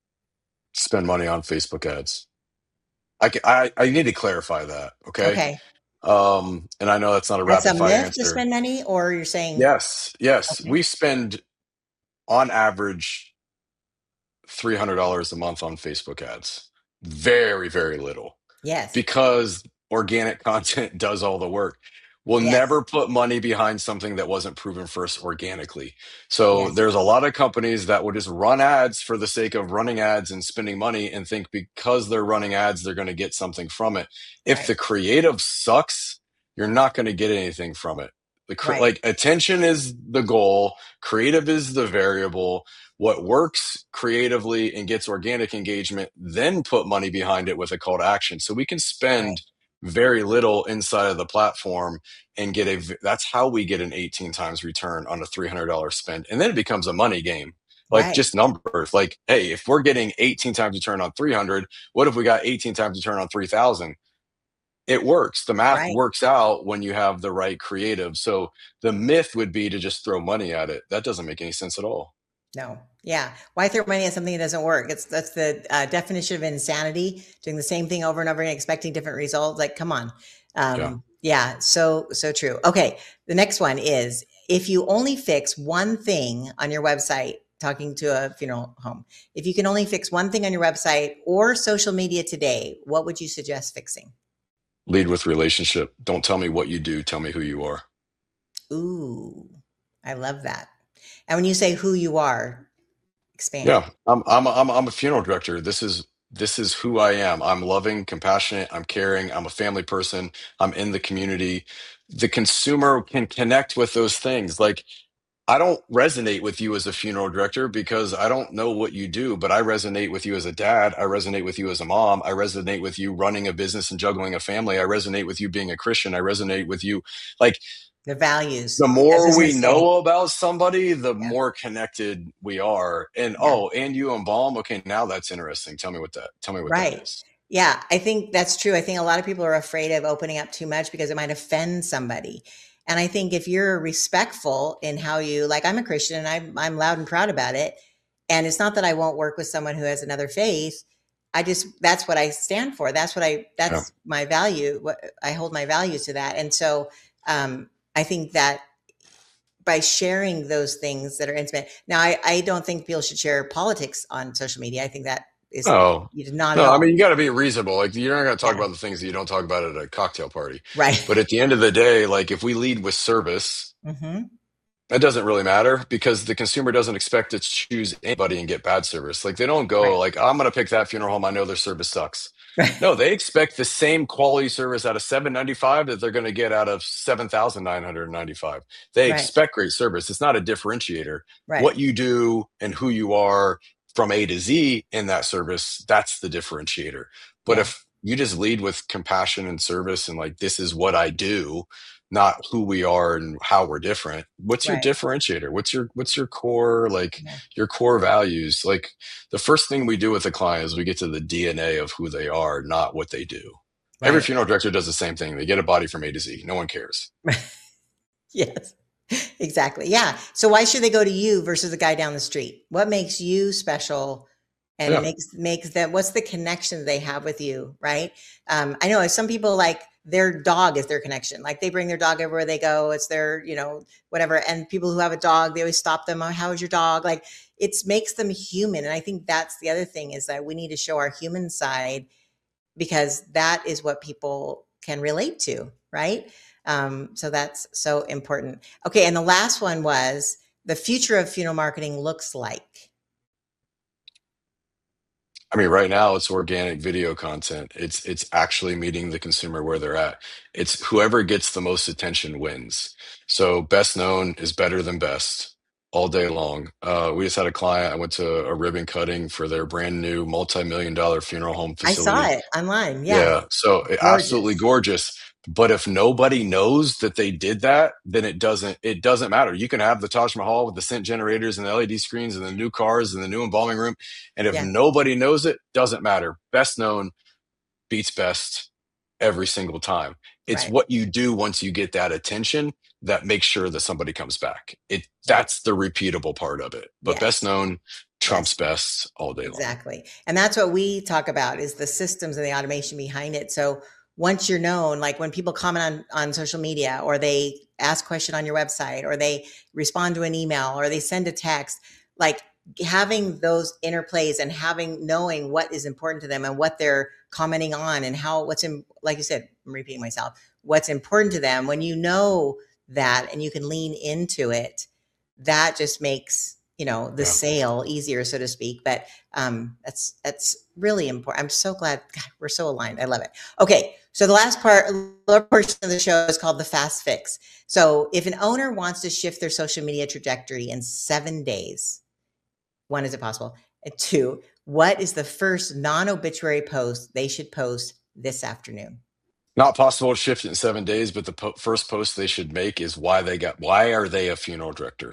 Speaker 3: Spend money on Facebook ads. I, ca- I, I need to clarify that. Okay.
Speaker 2: Okay.
Speaker 3: Um, and I know that's not a
Speaker 2: That's a
Speaker 3: rapid fire
Speaker 2: myth to
Speaker 3: answer.
Speaker 2: spend money, or you're saying,
Speaker 3: Yes. Yes.
Speaker 2: okay.
Speaker 3: We spend on average three hundred dollars a month on Facebook ads. Very, very little,
Speaker 2: Yes.
Speaker 3: because organic content does all the work. We'll
Speaker 2: Yes.
Speaker 3: never put money behind something that wasn't proven first organically. So
Speaker 2: Yes.
Speaker 3: there's a lot of companies that will just run ads for the sake of running ads and spending money and think because they're running ads, they're going to get something from it. If
Speaker 2: Right.
Speaker 3: the creative sucks, you're not going to get anything from it. The cre-
Speaker 2: Right.
Speaker 3: like attention is the goal, creative is the variable. What works creatively and gets organic engagement, then put money behind it with a call to action. So we can
Speaker 2: Right.
Speaker 3: spend very little inside of the platform and get a v- that's how we get an eighteen times return on a three hundred dollars spend, and then it becomes a money game, like
Speaker 2: Right.
Speaker 3: just numbers. Like, hey, if we're getting eighteen times return on three hundred, what if we got eighteen times return on three thousand? It works. The math
Speaker 2: Right.
Speaker 3: works out when you have the right creative. So the myth would be to just throw money at it. That doesn't make any sense at all.
Speaker 2: No. Yeah. Why throw money at something that doesn't work? It's that's the uh, definition of insanity. Doing the same thing over and over and expecting different results. Like, come on.
Speaker 3: Yeah.
Speaker 2: Um, yeah. So so true. Okay. The next one is, if you only fix one thing on your website, talking to a funeral home, if you can only fix one thing on your website or social media today, what would you suggest fixing?
Speaker 3: Lead with relationship. Don't tell me what you do. Tell me who you are.
Speaker 2: Ooh, I love that. And when you say who you are, expand.
Speaker 3: Yeah, I'm I'm a, I'm a, I'm a funeral director. This is this is who I am. I'm loving, compassionate, I'm caring, I'm a family person, I'm in the community. The consumer can connect with those things. Like, I don't resonate with you as a funeral director because I don't know what you do, but I resonate with you as a dad. I resonate with you as a mom. I resonate with you running a business and juggling a family. I resonate with you being a Christian. I resonate with you. Like,
Speaker 2: The values.
Speaker 3: the
Speaker 2: I was
Speaker 3: more
Speaker 2: just
Speaker 3: we
Speaker 2: gonna say,
Speaker 3: know about somebody, the
Speaker 2: yeah,
Speaker 3: more connected we are. And
Speaker 2: yeah,
Speaker 3: oh, and you embalm. Okay, now that's interesting. Tell me what that. Tell me what that
Speaker 2: right.
Speaker 3: is.
Speaker 2: Yeah, I think that's true. I think a lot of people are afraid of opening up too much because it might offend somebody. And I think if you're respectful in how you, like, I'm a Christian and I'm, I'm loud and proud about it. And it's not that I won't work with someone who has another faith. I just, that's what I stand for. That's what I,
Speaker 3: Yeah,
Speaker 2: that's my value. What I hold my values to that. And so um, I think that by sharing those things that are intimate. Now, I, I don't think people should share politics on social media. I think that is
Speaker 3: No,
Speaker 2: not at
Speaker 3: no. I
Speaker 2: all.
Speaker 3: mean, you got to be reasonable. Like, you're not going to talk
Speaker 2: Yeah.
Speaker 3: about the things that you don't talk about at a cocktail party.
Speaker 2: Right.
Speaker 3: But at the end of the day, like, if we lead with service,
Speaker 2: hmm
Speaker 3: that doesn't really matter because the consumer doesn't expect to choose anybody and get bad service. Like, they don't go
Speaker 2: Right.
Speaker 3: like, I'm going to pick that funeral home. I know their service sucks.
Speaker 2: Right.
Speaker 3: No, they expect the same quality service out of seven ninety-five that they're going to get out of seven thousand nine hundred ninety-five. They
Speaker 2: Right.
Speaker 3: expect great service. It's not a differentiator.
Speaker 2: Right.
Speaker 3: What you do and who you are from A to Z in that service, that's the differentiator. But
Speaker 2: Yeah.
Speaker 3: if you just lead with compassion and service and like, this is what I do, not who we are and how we're different. What's your
Speaker 2: Right.
Speaker 3: differentiator? What's your what's your core, like
Speaker 2: Yeah.
Speaker 3: your core values? Like, the first thing we do with the client is we get to the D N A of who they are, not what they do. Every
Speaker 2: Right.
Speaker 3: funeral director does the same thing. They get a body from A to Z. No one cares.
Speaker 2: Yes. Exactly. Yeah. So why should they go to you versus the guy down the street? What makes you special and
Speaker 3: Yeah.
Speaker 2: makes makes them, what's the connection they have with you, right? Um, I know some people, like, their dog is their connection. Like, they bring their dog everywhere they go. It's their, you know, whatever. And people who have a dog, they always stop them. Oh, how is your dog? Like, it makes them human. And I think that's the other thing, is that we need to show our human side, because that is what people can relate to, right? Um, so that's so important. Okay. And the last one was, the future of funeral marketing looks like.
Speaker 3: I mean, right now it's organic video content. It's it's actually meeting the consumer where they're at. It's whoever gets the most attention wins. So best known is better than best all day long. Uh, we just had a client. I went to a ribbon cutting for their brand new multi-million dollar funeral home
Speaker 2: I saw
Speaker 3: facility.
Speaker 2: it online. Yeah.
Speaker 3: Yeah, so it- absolutely
Speaker 2: Gorgeous.
Speaker 3: gorgeous. But if nobody knows that they did that, then it doesn't it doesn't matter. You can have the Taj Mahal with the scent generators and the L E D screens and the new cars and the new embalming room, and if
Speaker 2: Yeah.
Speaker 3: nobody knows it, doesn't matter. Best known beats best every single time. It's
Speaker 2: Right.
Speaker 3: what you do once you get that attention that makes sure that somebody comes back. It
Speaker 2: Right.
Speaker 3: That's the repeatable part of it. But best
Speaker 2: Yes.
Speaker 3: known trumps
Speaker 2: Yes.
Speaker 3: best all day long.
Speaker 2: Exactly. And that's what we talk about, is the systems and the automation behind it. So once you're known, like when people comment on, on social media, or they ask a question on your website, or they respond to an email, or they send a text, like, having those interplays and having, knowing what is important to them and what they're commenting on, and how, what's in, like you said, I'm repeating myself, what's important to them. When you know that and you can lean into it, that just makes, you know, the
Speaker 3: Yeah.
Speaker 2: sale easier, so to speak. But um, that's that's really important. I'm so glad. God, we're so aligned. I love it. Okay, so the last part, lower portion of the show is called the fast fix. So if an owner wants to shift their social media trajectory in seven days, one, is it possible? And two, what is the first non-obituary post they should post this afternoon?
Speaker 3: Not possible to shift it in seven days, but the po- first post they should make is why they got why are they a funeral director?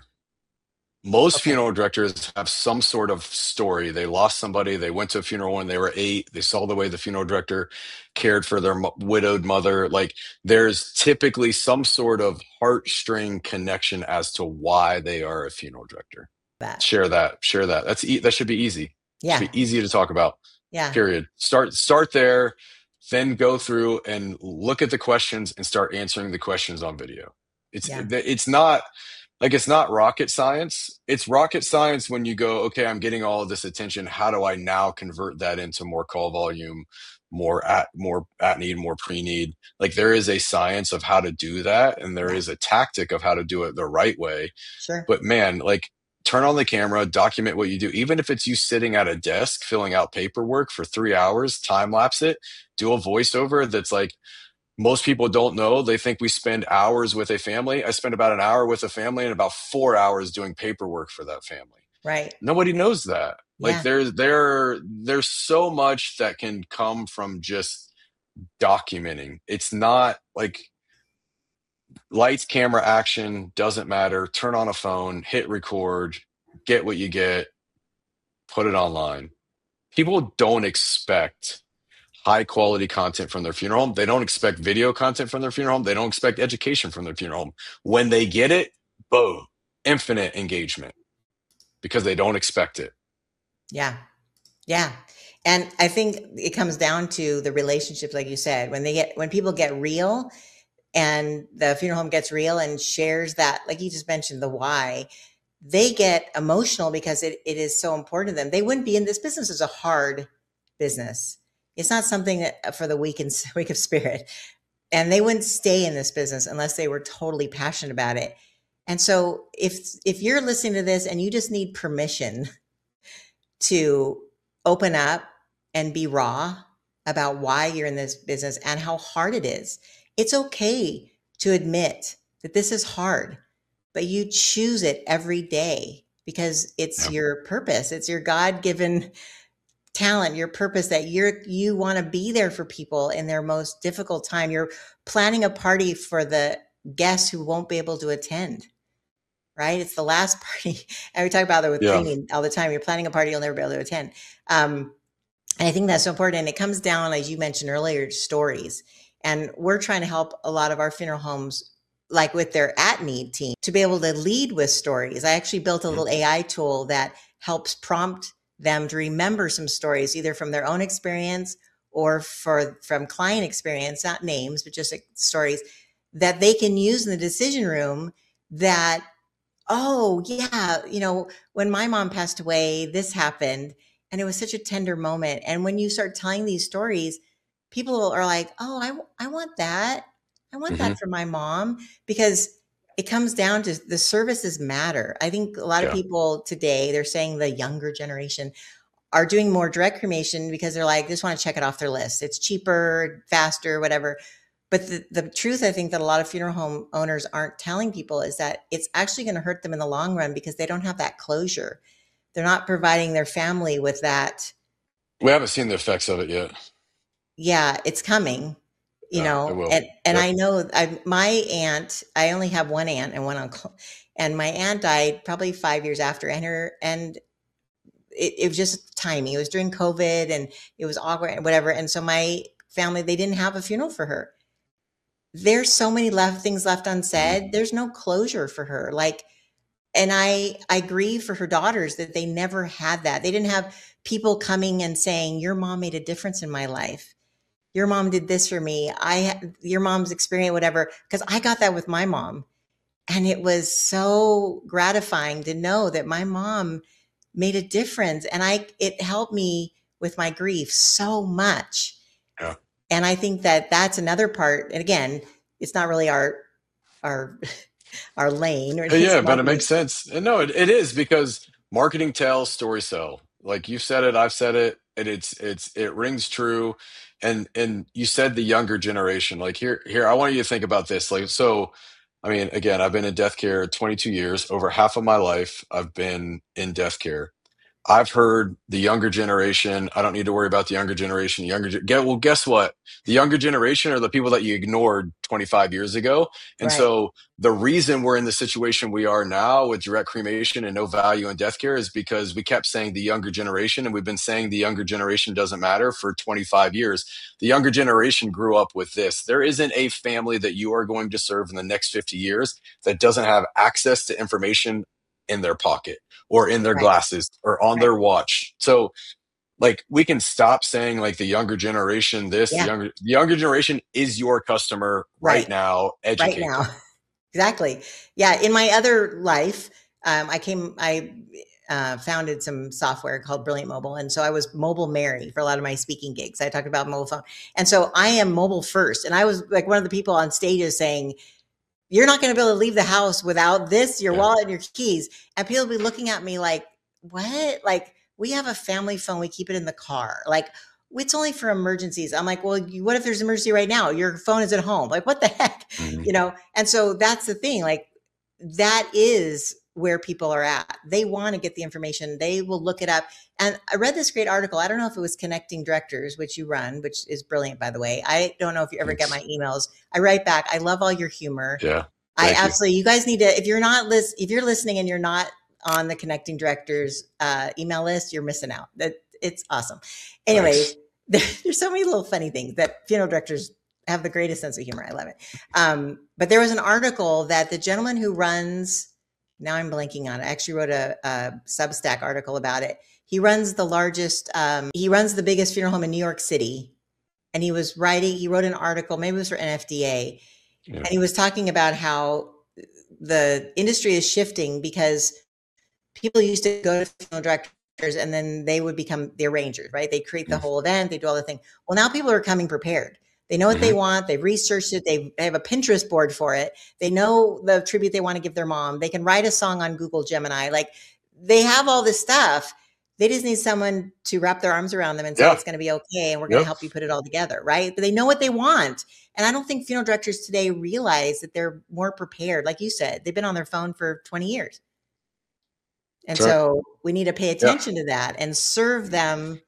Speaker 3: Most
Speaker 2: Okay.
Speaker 3: funeral directors have some sort of story. They lost somebody. They went to a funeral when they were eight. They saw the way the funeral director cared for their mo- widowed mother. Like, there's typically some sort of heartstring connection as to why they are a funeral director.
Speaker 2: That.
Speaker 3: Share that. Share that. That's e- that should be easy.
Speaker 2: Yeah.
Speaker 3: Should be easy to talk about.
Speaker 2: Yeah.
Speaker 3: Period. Start start there, then go through and look at the questions and start answering the questions on video. It's
Speaker 2: Yeah.
Speaker 3: it's not like, it's not rocket science. It's rocket science when you go, okay, I'm getting all of this attention. How do I now convert that into more call volume, more at more at need, more pre need? Like, there is a science of how to do that, and there
Speaker 2: Yeah.
Speaker 3: is a tactic of how to do it the right way.
Speaker 2: Sure.
Speaker 3: But man, like, turn on the camera, document what you do, even if it's you sitting at a desk filling out paperwork for three hours, time lapse it, do a voiceover that's like, most people don't know. They think we spend hours with a family. I spend about an hour with a family and about four hours doing paperwork for that family.
Speaker 2: Right.
Speaker 3: Nobody knows that. Like,
Speaker 2: Yeah.
Speaker 3: there's there there's so much that can come from just documenting. It's not like lights, camera, action, doesn't matter. Turn on a phone, hit record, get what you get, put it online. People don't expect high quality content from their funeral home. They don't expect video content from their funeral home. They don't expect education from their funeral home. When they get it, boom, infinite engagement, because they don't expect it.
Speaker 2: Yeah. Yeah. And I think it comes down to the relationships, like you said, when they get, when people get real, and the funeral home gets real and shares that, like you just mentioned, the why, they get emotional because it, it is so important to them. They wouldn't be in this business. Is a hard business. It's not something that for the weak and weak of spirit, and they wouldn't stay in this business unless they were totally passionate about it. And so if if you're listening to this and you just need permission to open up and be raw about why you're in this business and how hard it is, it's okay to admit that this is hard, but you choose it every day because it's
Speaker 3: Yeah.
Speaker 2: your purpose. It's your God-given talent, your purpose, that you're you want to be there for people in their most difficult time. You're planning a party for the guests who won't be able to attend, right? It's the last party. And we talk about that with
Speaker 3: Yeah.
Speaker 2: cleaning all the time. You're planning a party you'll never be able to attend. Um, and I think that's so important. And it comes down, as you mentioned earlier, to stories. And we're trying to help a lot of our funeral homes, like with their at need team, to be able to lead with stories. I actually built a little A I tool that helps prompt them to remember some stories, either from their own experience or for from client experience, not names, but just like stories that they can use in the decision room that, oh yeah, you know, when my mom passed away, this happened. And it was such a tender moment. And when you start telling these stories, people are like, oh, I, I want that. I want
Speaker 3: Mm-hmm.
Speaker 2: that for my mom, because it comes down to the services matter. I think a lot of
Speaker 3: Yeah.
Speaker 2: people today, they're saying the younger generation are doing more direct cremation because they're like, they just want to check it off their list. It's cheaper, faster, whatever. But the, the truth, I think, that a lot of funeral home owners aren't telling people is that it's actually going to hurt them in the long run because they don't have that closure. They're not providing their family with that.
Speaker 3: We haven't seen the effects of it yet.
Speaker 2: Yeah, it's coming, you
Speaker 3: Yeah, it
Speaker 2: know,
Speaker 3: will.
Speaker 2: and, and
Speaker 3: Yep.
Speaker 2: I know I, my aunt, I only have one aunt and one uncle, and my aunt died probably five years after, and her, and it, it was just timing. It was during COVID and it was awkward and whatever. And so my family, they didn't have a funeral for her. There's so many left things left unsaid.
Speaker 3: Mhm.
Speaker 2: There's no closure for her. Like, and I, I grieve for her daughters that they never had that. They didn't have people coming and saying, your mom made a difference in my life. Your mom did this for me. I, your mom's experience, whatever. Cause I got that with my mom. And it was so gratifying to know that my mom made a difference. And I, it helped me with my grief so much.
Speaker 3: Yeah.
Speaker 2: And I think that that's another part. And again, it's not really our, our, our lane or
Speaker 3: Hey,
Speaker 2: it's
Speaker 3: yeah, but it
Speaker 2: marketing.
Speaker 3: makes sense. And no, it, it is because marketing tells, story sell. Like you said it, I've said it, and it's it's it rings true. And and you said the younger generation. Like here here, I want you to think about this. Like so, I mean, again, I've been in death care twenty-two years. Over half of my life, I've been in death care. I've heard the younger generation. I don't need to worry about the younger generation. Younger, ge- get well. Guess what? The younger generation are the people that you ignored twenty-five years ago, and
Speaker 2: Right.
Speaker 3: so the reason we're in the situation we are now with direct cremation and no value in death care is because we kept saying the younger generation, and we've been saying the younger generation doesn't matter for twenty-five years. The younger generation grew up with this. There isn't a family that you are going to serve in the next fifty years that doesn't have access to information in their pocket or in their
Speaker 2: Right.
Speaker 3: glasses or on
Speaker 2: Right.
Speaker 3: their watch. So like we can stop saying like the younger generation, this, the
Speaker 2: Yeah.
Speaker 3: younger, the younger generation is your customer right,
Speaker 2: Right.
Speaker 3: now.
Speaker 2: Right
Speaker 3: Educate
Speaker 2: now.
Speaker 3: them.
Speaker 2: Exactly. Yeah. In my other life, um, I came, I uh, founded some software called Brilliant Mobile. And so I was mobile Mary for a lot of my speaking gigs. I talked about mobile phone. And so I am mobile first. And I was like one of the people on stages saying, you're not going to be able to leave the house without this, your
Speaker 3: Yeah.
Speaker 2: wallet and your keys. And people will be looking at me like, what? Like, we have a family phone. We keep it in the car. Like, it's only for emergencies. I'm like, well, you, what if there's an emergency right now? Your phone is at home. Like, what the heck?
Speaker 3: Mhm.
Speaker 2: You know? And so that's the thing. Like, that is where people are at. They want to get the information. They will look it up. And I read this great article. I don't know if it was Connecting Directors, which you run, which is brilliant, by the way. I don't know if you ever get my emails. I write back. I love all your humor.
Speaker 3: Yeah.
Speaker 2: I
Speaker 3: Thank you.
Speaker 2: absolutely, you guys need to, if you're not list, if you're listening and you're not on the Connecting Directors uh, email list, you're missing out. That it's awesome. Anyways, there, there's so many little funny things that funeral directors have the greatest sense of humor. I love it. Um, but there was an article that the gentleman who runs, now I'm blanking on it. I actually wrote a, a Substack article about it. He runs the largest, um, he runs the biggest funeral home in New York City. And he was writing, he wrote an article, maybe it was for N F D A.
Speaker 3: Yeah.
Speaker 2: And he was talking about how the industry is shifting because people used to go to funeral directors and then they would become the arrangers, right? They create the whole event, they do all the thing. Well, now people are coming prepared. They know what they
Speaker 3: Mm-hmm.
Speaker 2: want. They've researched it. They have a Pinterest board for it. They know the tribute they want to give their mom. They can write a song on Google Gemini. Like they have all this stuff. They just need someone to wrap their arms around them and say,
Speaker 3: Yeah.
Speaker 2: it's going to be okay. And we're going to
Speaker 3: Yep.
Speaker 2: help you put it all together. Right. But they know what they want. And I don't think funeral directors today realize that they're more prepared. Like you said, they've been on their phone for twenty years. And
Speaker 3: Sure.
Speaker 2: so we need to pay attention yeah. to that and serve them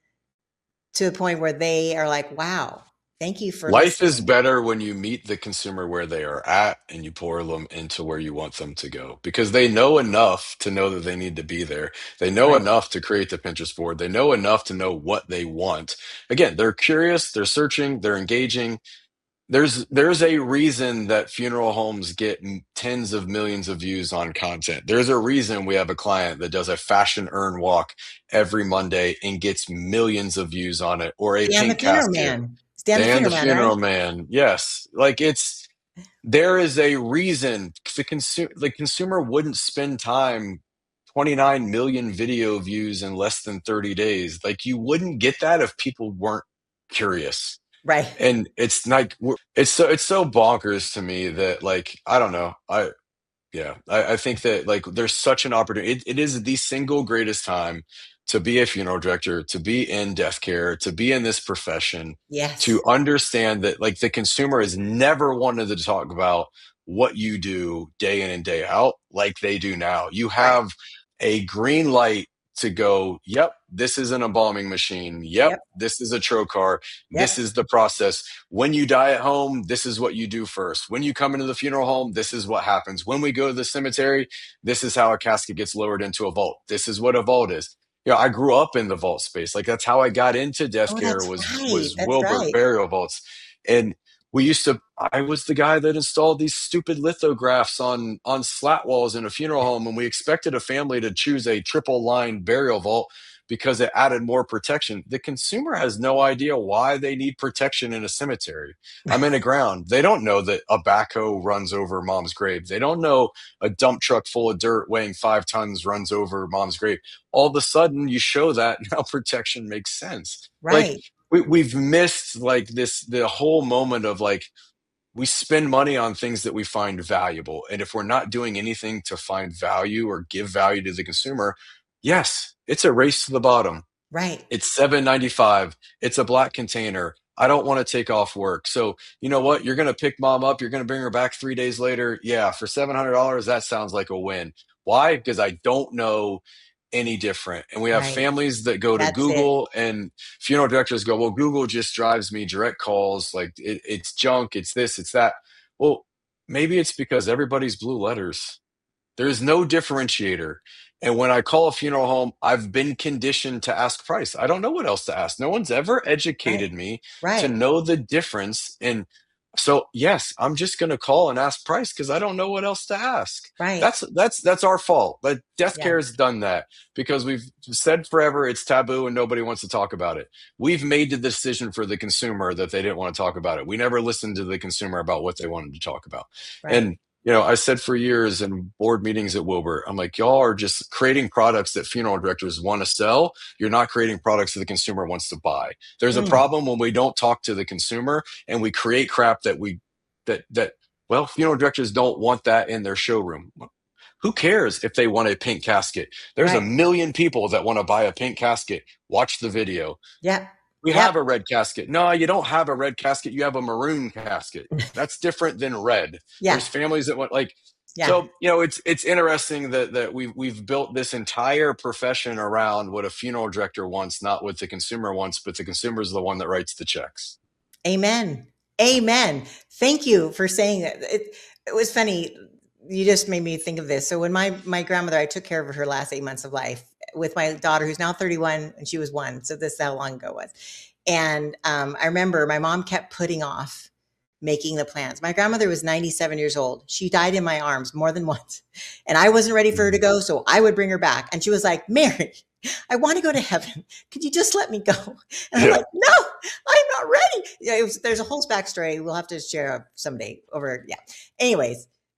Speaker 2: to a point where they are like, wow, thank you for
Speaker 3: Life
Speaker 2: listening.
Speaker 3: is better when you meet the consumer where they are at and you pour them into where you want them to go, because they know enough to know that they need to be there. They know
Speaker 2: Right.
Speaker 3: enough to create the Pinterest board. They know enough to know what they want. Again, they're curious, they're searching, they're engaging. There's there's a reason that funeral homes get m- tens of millions of views on content. There's a reason we have a client that does a fashion urn walk every Monday and gets millions of views on it, or a
Speaker 2: Dan the
Speaker 3: pink
Speaker 2: funeral
Speaker 3: casket.
Speaker 2: man. It's Dan the
Speaker 3: Dan the
Speaker 2: funeral man,
Speaker 3: funeral
Speaker 2: right?
Speaker 3: man. Yes. Like it's there is a reason the consumer the consumer wouldn't spend time twenty-nine million video views in less than thirty days. Like you wouldn't get that if people weren't curious.
Speaker 2: Right.
Speaker 3: And it's like we're- it's so it's so bonkers to me that like I don't know. I yeah, I, I think that like there's such an opportunity. It, it is the single greatest time to be a funeral director, to be in death care, to be in this profession,
Speaker 2: Yes.
Speaker 3: to understand that like the consumer has never wanted to talk about what you do day in and day out like they do now. You have
Speaker 2: Right.
Speaker 3: a green light to go, yep, this is an embalming machine. Yep,
Speaker 2: Yep.
Speaker 3: this is a trocar. This
Speaker 2: Yep.
Speaker 3: is the process. When you die at home, this is what you do first. When you come into the funeral home, this is what happens. When we go to the cemetery, this is how a casket gets lowered into a vault. This is what a vault is. You know, I grew up in the vault space. Like that's how I got into death
Speaker 2: Oh,
Speaker 3: care
Speaker 2: that's
Speaker 3: was
Speaker 2: right.
Speaker 3: was
Speaker 2: That's
Speaker 3: Wilbur
Speaker 2: right.
Speaker 3: burial vaults. And we used to I was the guy that installed these stupid lithographs on on slat walls in a funeral home, and we expected a family to choose a triple line burial vault because it added more protection. The consumer has no idea why they need protection in a cemetery. I'm in the ground. They don't know that a backhoe runs over mom's grave. They don't know a dump truck full of dirt weighing five tons runs over mom's grave. All of a sudden you show that now protection makes sense. Like
Speaker 2: Right.
Speaker 3: we, we've missed like this, the whole moment of like, we spend money on things that we find valuable. And if we're not doing anything to find value or give value to the consumer, yes, it's a race to the bottom.
Speaker 2: Right.
Speaker 3: It's seven ninety-five. It's a black container. I don't want to take off work. So you know what? You're going to pick mom up. You're going to bring her back three days later. Yeah, for seven hundred dollars, that sounds like a win. Why? Because I don't know any different. And we have
Speaker 2: Right.
Speaker 3: families that go to
Speaker 2: That's it.
Speaker 3: Google, and funeral directors go, well, Google just drives me direct calls. Like it, it's junk. It's this, it's that. Well, maybe it's because everybody's blue letters. There's no differentiator. And when I call a funeral home, I've been conditioned to ask price. I don't know what else to ask. No one's ever educated
Speaker 2: Right.
Speaker 3: me to
Speaker 2: Right.
Speaker 3: know the difference. And so, yes, I'm just going to call and ask price because I don't know what else to ask.
Speaker 2: Right.
Speaker 3: That's that's that's our fault. But death
Speaker 2: Yeah.
Speaker 3: care has done that because we've said forever it's taboo and nobody wants to talk about it. We've made the decision for the consumer that they didn't want to talk about it. We never listened to the consumer about what they wanted to talk about.
Speaker 2: Right.
Speaker 3: And you know, I said for years in board meetings at Wilbur, I'm like, y'all are just creating products that funeral directors want to sell. You're not creating products that the consumer wants to buy. There's a
Speaker 2: Mm.
Speaker 3: problem when we don't talk to the consumer and we create crap that we, that, that, well, funeral directors don't want that in their showroom. Who cares if they want a pink casket? There's a
Speaker 2: Right.
Speaker 3: million people that want to buy a pink casket. Watch the video.
Speaker 2: Yeah.
Speaker 3: We
Speaker 2: Yep.
Speaker 3: have a red casket. No, you don't have a red casket. You have a maroon casket. That's different than red.
Speaker 2: Yeah.
Speaker 3: There's families that want like,
Speaker 2: Yeah.
Speaker 3: so, you know, it's, it's interesting that, that we've, we've built this entire profession around what a funeral director wants, not what the consumer wants, but the consumer is the one that writes the checks.
Speaker 2: Amen. Amen. Thank you for saying that. It, it was funny. You just made me think of this. So when my, my grandmother, I took care of her last eight months of life with my daughter, who's now thirty-one, and she was one. So this is how long ago it was. And um, I remember my mom kept putting off making the plans. My grandmother was ninety-seven years old. She died in my arms more than once. And I wasn't ready for her to go. So I would bring her back. And she was like, Mary, I want to go to heaven. Could you just let me go? And I'm
Speaker 3: Yeah.
Speaker 2: like, no, I'm not ready. Yeah, it was, there's a whole backstory. We'll have to share someday over. Yeah. Anyways,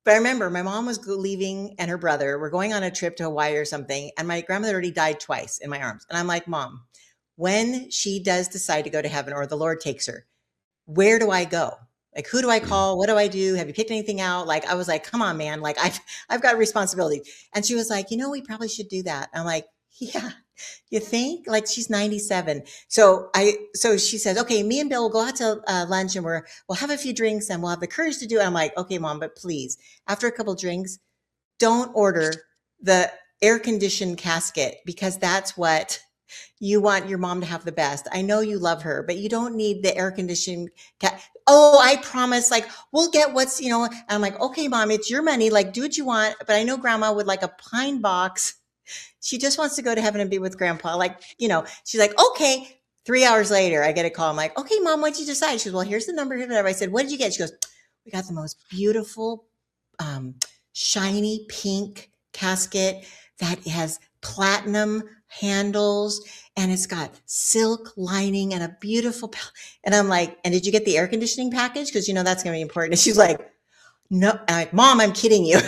Speaker 2: But I remember my mom was leaving and her brother were going on a trip to Hawaii or something. And my grandmother already died twice in my arms. And I'm like, Mom, when she does decide to go to heaven or the Lord takes her, where do I go? Like, who do I
Speaker 3: Mm.
Speaker 2: call? What do I do? Have you picked anything out? Like, I was like, come on, man. Like, I've, I've got responsibility. And she was like, you know, we probably should do that. I'm like, yeah, you think? Like, she's ninety-seven. So I, so she says, okay, me and Bill will go out to uh, lunch and we're, we'll have a few drinks and we'll have the courage to do it. I'm like, okay, Mom, but please, after a couple drinks, don't order the air conditioned casket because that's what you want your mom to have the best. I know you love her, but you don't need the air conditioned cat. Oh, I promise. Like, we'll get what's, you know, and I'm like, okay, Mom, it's your money. Like, do what you want. But I know grandma would like a pine box. She just wants to go to heaven and be with grandpa. Like, you know, she's like, okay. Three hours later, I get a call. I'm like, okay, Mom, what'd you decide? She goes, well, here's the number. Whatever. I said, what did you get? She goes, we got the most beautiful, um, shiny pink casket that has platinum handles and it's got silk lining and a beautiful, and I'm like, and did you get the air conditioning package? Because you know that's going to be important. And she's like, no. And I'm like, Mom, I'm kidding you.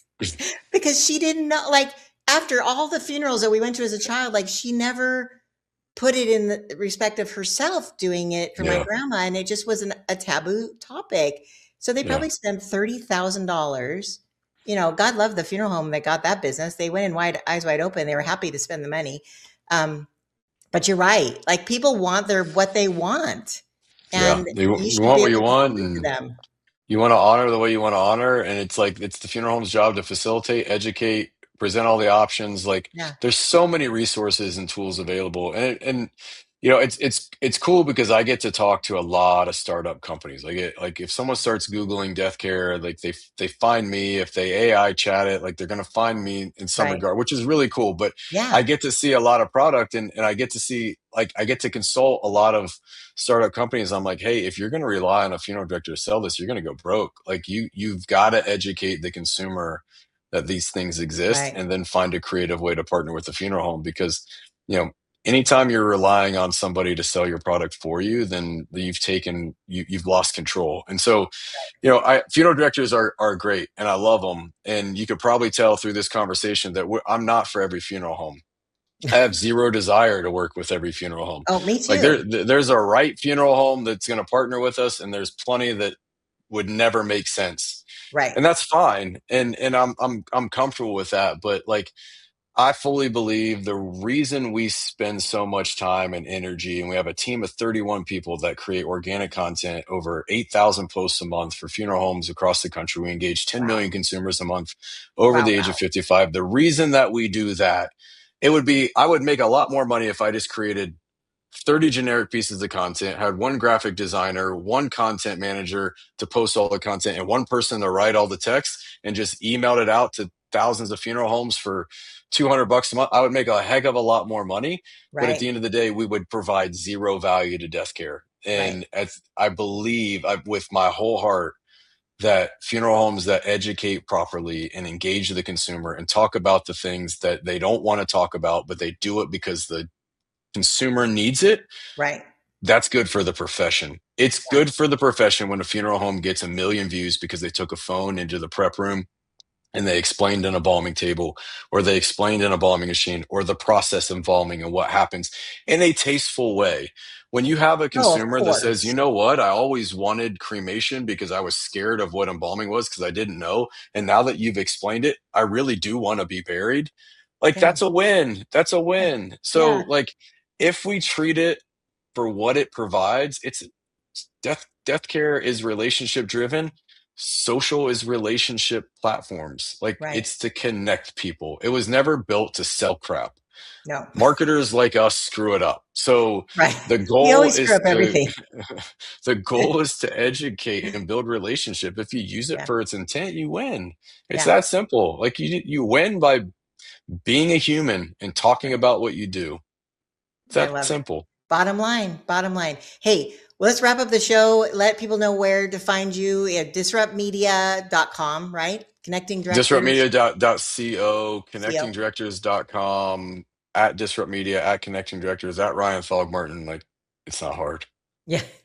Speaker 2: Because she didn't know, like, after all the funerals that we went to as a child, like, she never put it in the respect of herself doing it for my
Speaker 3: Yeah.
Speaker 2: grandma, and it just wasn't a taboo topic. So they
Speaker 3: Yeah.
Speaker 2: probably spent thirty thousand dollars. You know, God love the funeral home that got that business. They went in wide, eyes wide open. They were happy to spend the money. Um, but you're right. Like, people want their what they want,
Speaker 3: Yeah.
Speaker 2: and
Speaker 3: You,
Speaker 2: you
Speaker 3: you
Speaker 2: should
Speaker 3: want
Speaker 2: be
Speaker 3: what
Speaker 2: able
Speaker 3: you
Speaker 2: to
Speaker 3: want,
Speaker 2: give it to
Speaker 3: and
Speaker 2: them.
Speaker 3: you want to honor the way you want to honor. And it's like, it's the funeral home's job to facilitate, educate, present all the options. Like,
Speaker 2: Yeah.
Speaker 3: there's so many resources and tools available. And, it, and, you know, it's, it's, it's cool because I get to talk to a lot of startup companies. Like it, like if someone starts Googling death care, like they, they find me. If they A I chat it, like they're going to find me in some
Speaker 2: Right.
Speaker 3: regard, which is really cool. But I
Speaker 2: Yeah.
Speaker 3: get to see a lot of product, and, and I get to see, like, I get to consult a lot of startup companies. I'm like, hey, if you're going to rely on a funeral director to sell this, you're going to go broke. Like, you, you've got to educate the consumer that these things exist,
Speaker 2: Right.
Speaker 3: and then find a creative way to partner with the funeral home. Because, you know, anytime you're relying on somebody to sell your product for you, then you've taken, you, you've lost control. And so, you know, I, funeral directors are, are great and I love them. And you could probably tell through this conversation that we're, I'm not for every funeral home. I have zero desire to work with every funeral home.
Speaker 2: Oh, me
Speaker 3: Like,
Speaker 2: too.
Speaker 3: there, there's a right funeral home that's going to partner with us, and there's plenty that would never make sense,
Speaker 2: Right.
Speaker 3: and that's fine. And and I'm I'm I'm comfortable with that. But like, I fully believe the reason we spend so much time and energy, and we have a team of thirty-one people that create organic content, over eight thousand posts a month for funeral homes across the country. We engage ten
Speaker 2: Wow.
Speaker 3: million consumers a month over
Speaker 2: Wow.
Speaker 3: the age of fifty-five. The reason that we do that, it would be, I would make a lot more money if I just created thirty generic pieces of content, had one graphic designer, one content manager to post all the content, and one person to write all the text, and just emailed it out to thousands of funeral homes for two hundred bucks a month. I would make a heck of a lot more money. But at
Speaker 2: Right.
Speaker 3: the end of the day, we would provide zero value to death care.
Speaker 2: Right.
Speaker 3: And as I believe, I, with my whole heart, that funeral homes that educate properly and engage the consumer and talk about the things that they don't want to talk about, but they do it because the consumer needs it,
Speaker 2: Right.
Speaker 3: that's good for the profession. It's
Speaker 2: Yeah.
Speaker 3: good for the profession when a funeral home gets a million views because they took a phone into the prep room and they explained an embalming table, or they explained an embalming machine, or the process of embalming and what happens in a tasteful way. When you have a
Speaker 2: Oh, of
Speaker 3: consumer that says, you
Speaker 2: course.
Speaker 3: know what, I always wanted cremation because I was scared of what embalming was because I didn't know. And now that you've explained it, I really do want to be buried. Like,
Speaker 2: Yeah.
Speaker 3: that's a win. That's a
Speaker 2: Yeah.
Speaker 3: win. So,
Speaker 2: Yeah.
Speaker 3: like, if we treat it for what it provides, it's death, death care is relationship driven. Social is relationship platforms. Like,
Speaker 2: Right.
Speaker 3: it's to connect people. It was never built to sell crap.
Speaker 2: No.
Speaker 3: Marketers like us screw it up. So
Speaker 2: Right.
Speaker 3: the
Speaker 2: We
Speaker 3: goal
Speaker 2: always screw
Speaker 3: is
Speaker 2: up
Speaker 3: to
Speaker 2: everything.
Speaker 3: the goal is to educate and build relationship. If you use it
Speaker 2: Yeah.
Speaker 3: for its intent, you win. It's
Speaker 2: Yeah.
Speaker 3: that simple. Like, you you win by being a human and talking
Speaker 2: Right.
Speaker 3: about what you do. It's
Speaker 2: I
Speaker 3: that
Speaker 2: love it.
Speaker 3: simple.
Speaker 2: Bottom line, bottom line. Hey, well, let's wrap up the show. Let people know where to find you at disrupt media dot com, right? Connecting directors,
Speaker 3: disrupt media dot co,
Speaker 2: C O.
Speaker 3: connecting directors dot com, at Disrupt Media, at Connecting Directors, at Ryan Thogmartin. Like, it's not hard.
Speaker 2: Yeah.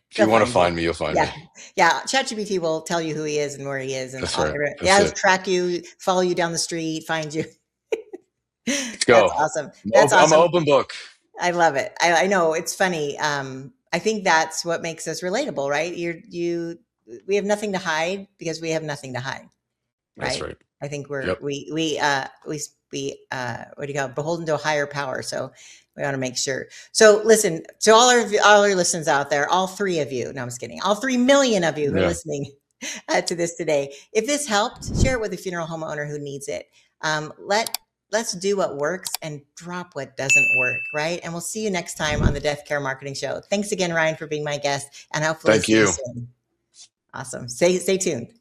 Speaker 3: If you
Speaker 2: They'll
Speaker 3: want to
Speaker 2: find you.
Speaker 3: find me, you'll find
Speaker 2: Yeah.
Speaker 3: me.
Speaker 2: Yeah. ChatGPT will tell you who he is and where he is and
Speaker 3: That's
Speaker 2: all,
Speaker 3: right. That's
Speaker 2: yeah,
Speaker 3: it.
Speaker 2: track you, follow you down the street, find you.
Speaker 3: Let's
Speaker 2: That's
Speaker 3: go.
Speaker 2: awesome.
Speaker 3: I'm,
Speaker 2: That's
Speaker 3: op- I'm an
Speaker 2: awesome.
Speaker 3: open book.
Speaker 2: I love it. I, I know it's funny. Um, I think that's what makes us relatable, right? You're, you, we have nothing to hide because we have nothing to hide,
Speaker 3: That's
Speaker 2: right?
Speaker 3: right.
Speaker 2: I think we're,
Speaker 3: Yep.
Speaker 2: we, we, uh, we, we, uh, what do you call it? Beholden to a higher power. So we want to make sure. So listen to all our, all our listeners out there, all three of you. No, I'm just kidding. All three million of you who are
Speaker 3: Yeah.
Speaker 2: listening uh, to this today. If this helped, share it with a funeral home owner who needs it. Um, let, let's do what works and drop what doesn't work. Right. And we'll see you next time on the Death Care Marketing Show. Thanks again, Ryan, for being my guest, and hopefully
Speaker 3: Thank
Speaker 2: see you
Speaker 3: you.
Speaker 2: soon. Awesome. Stay, stay tuned.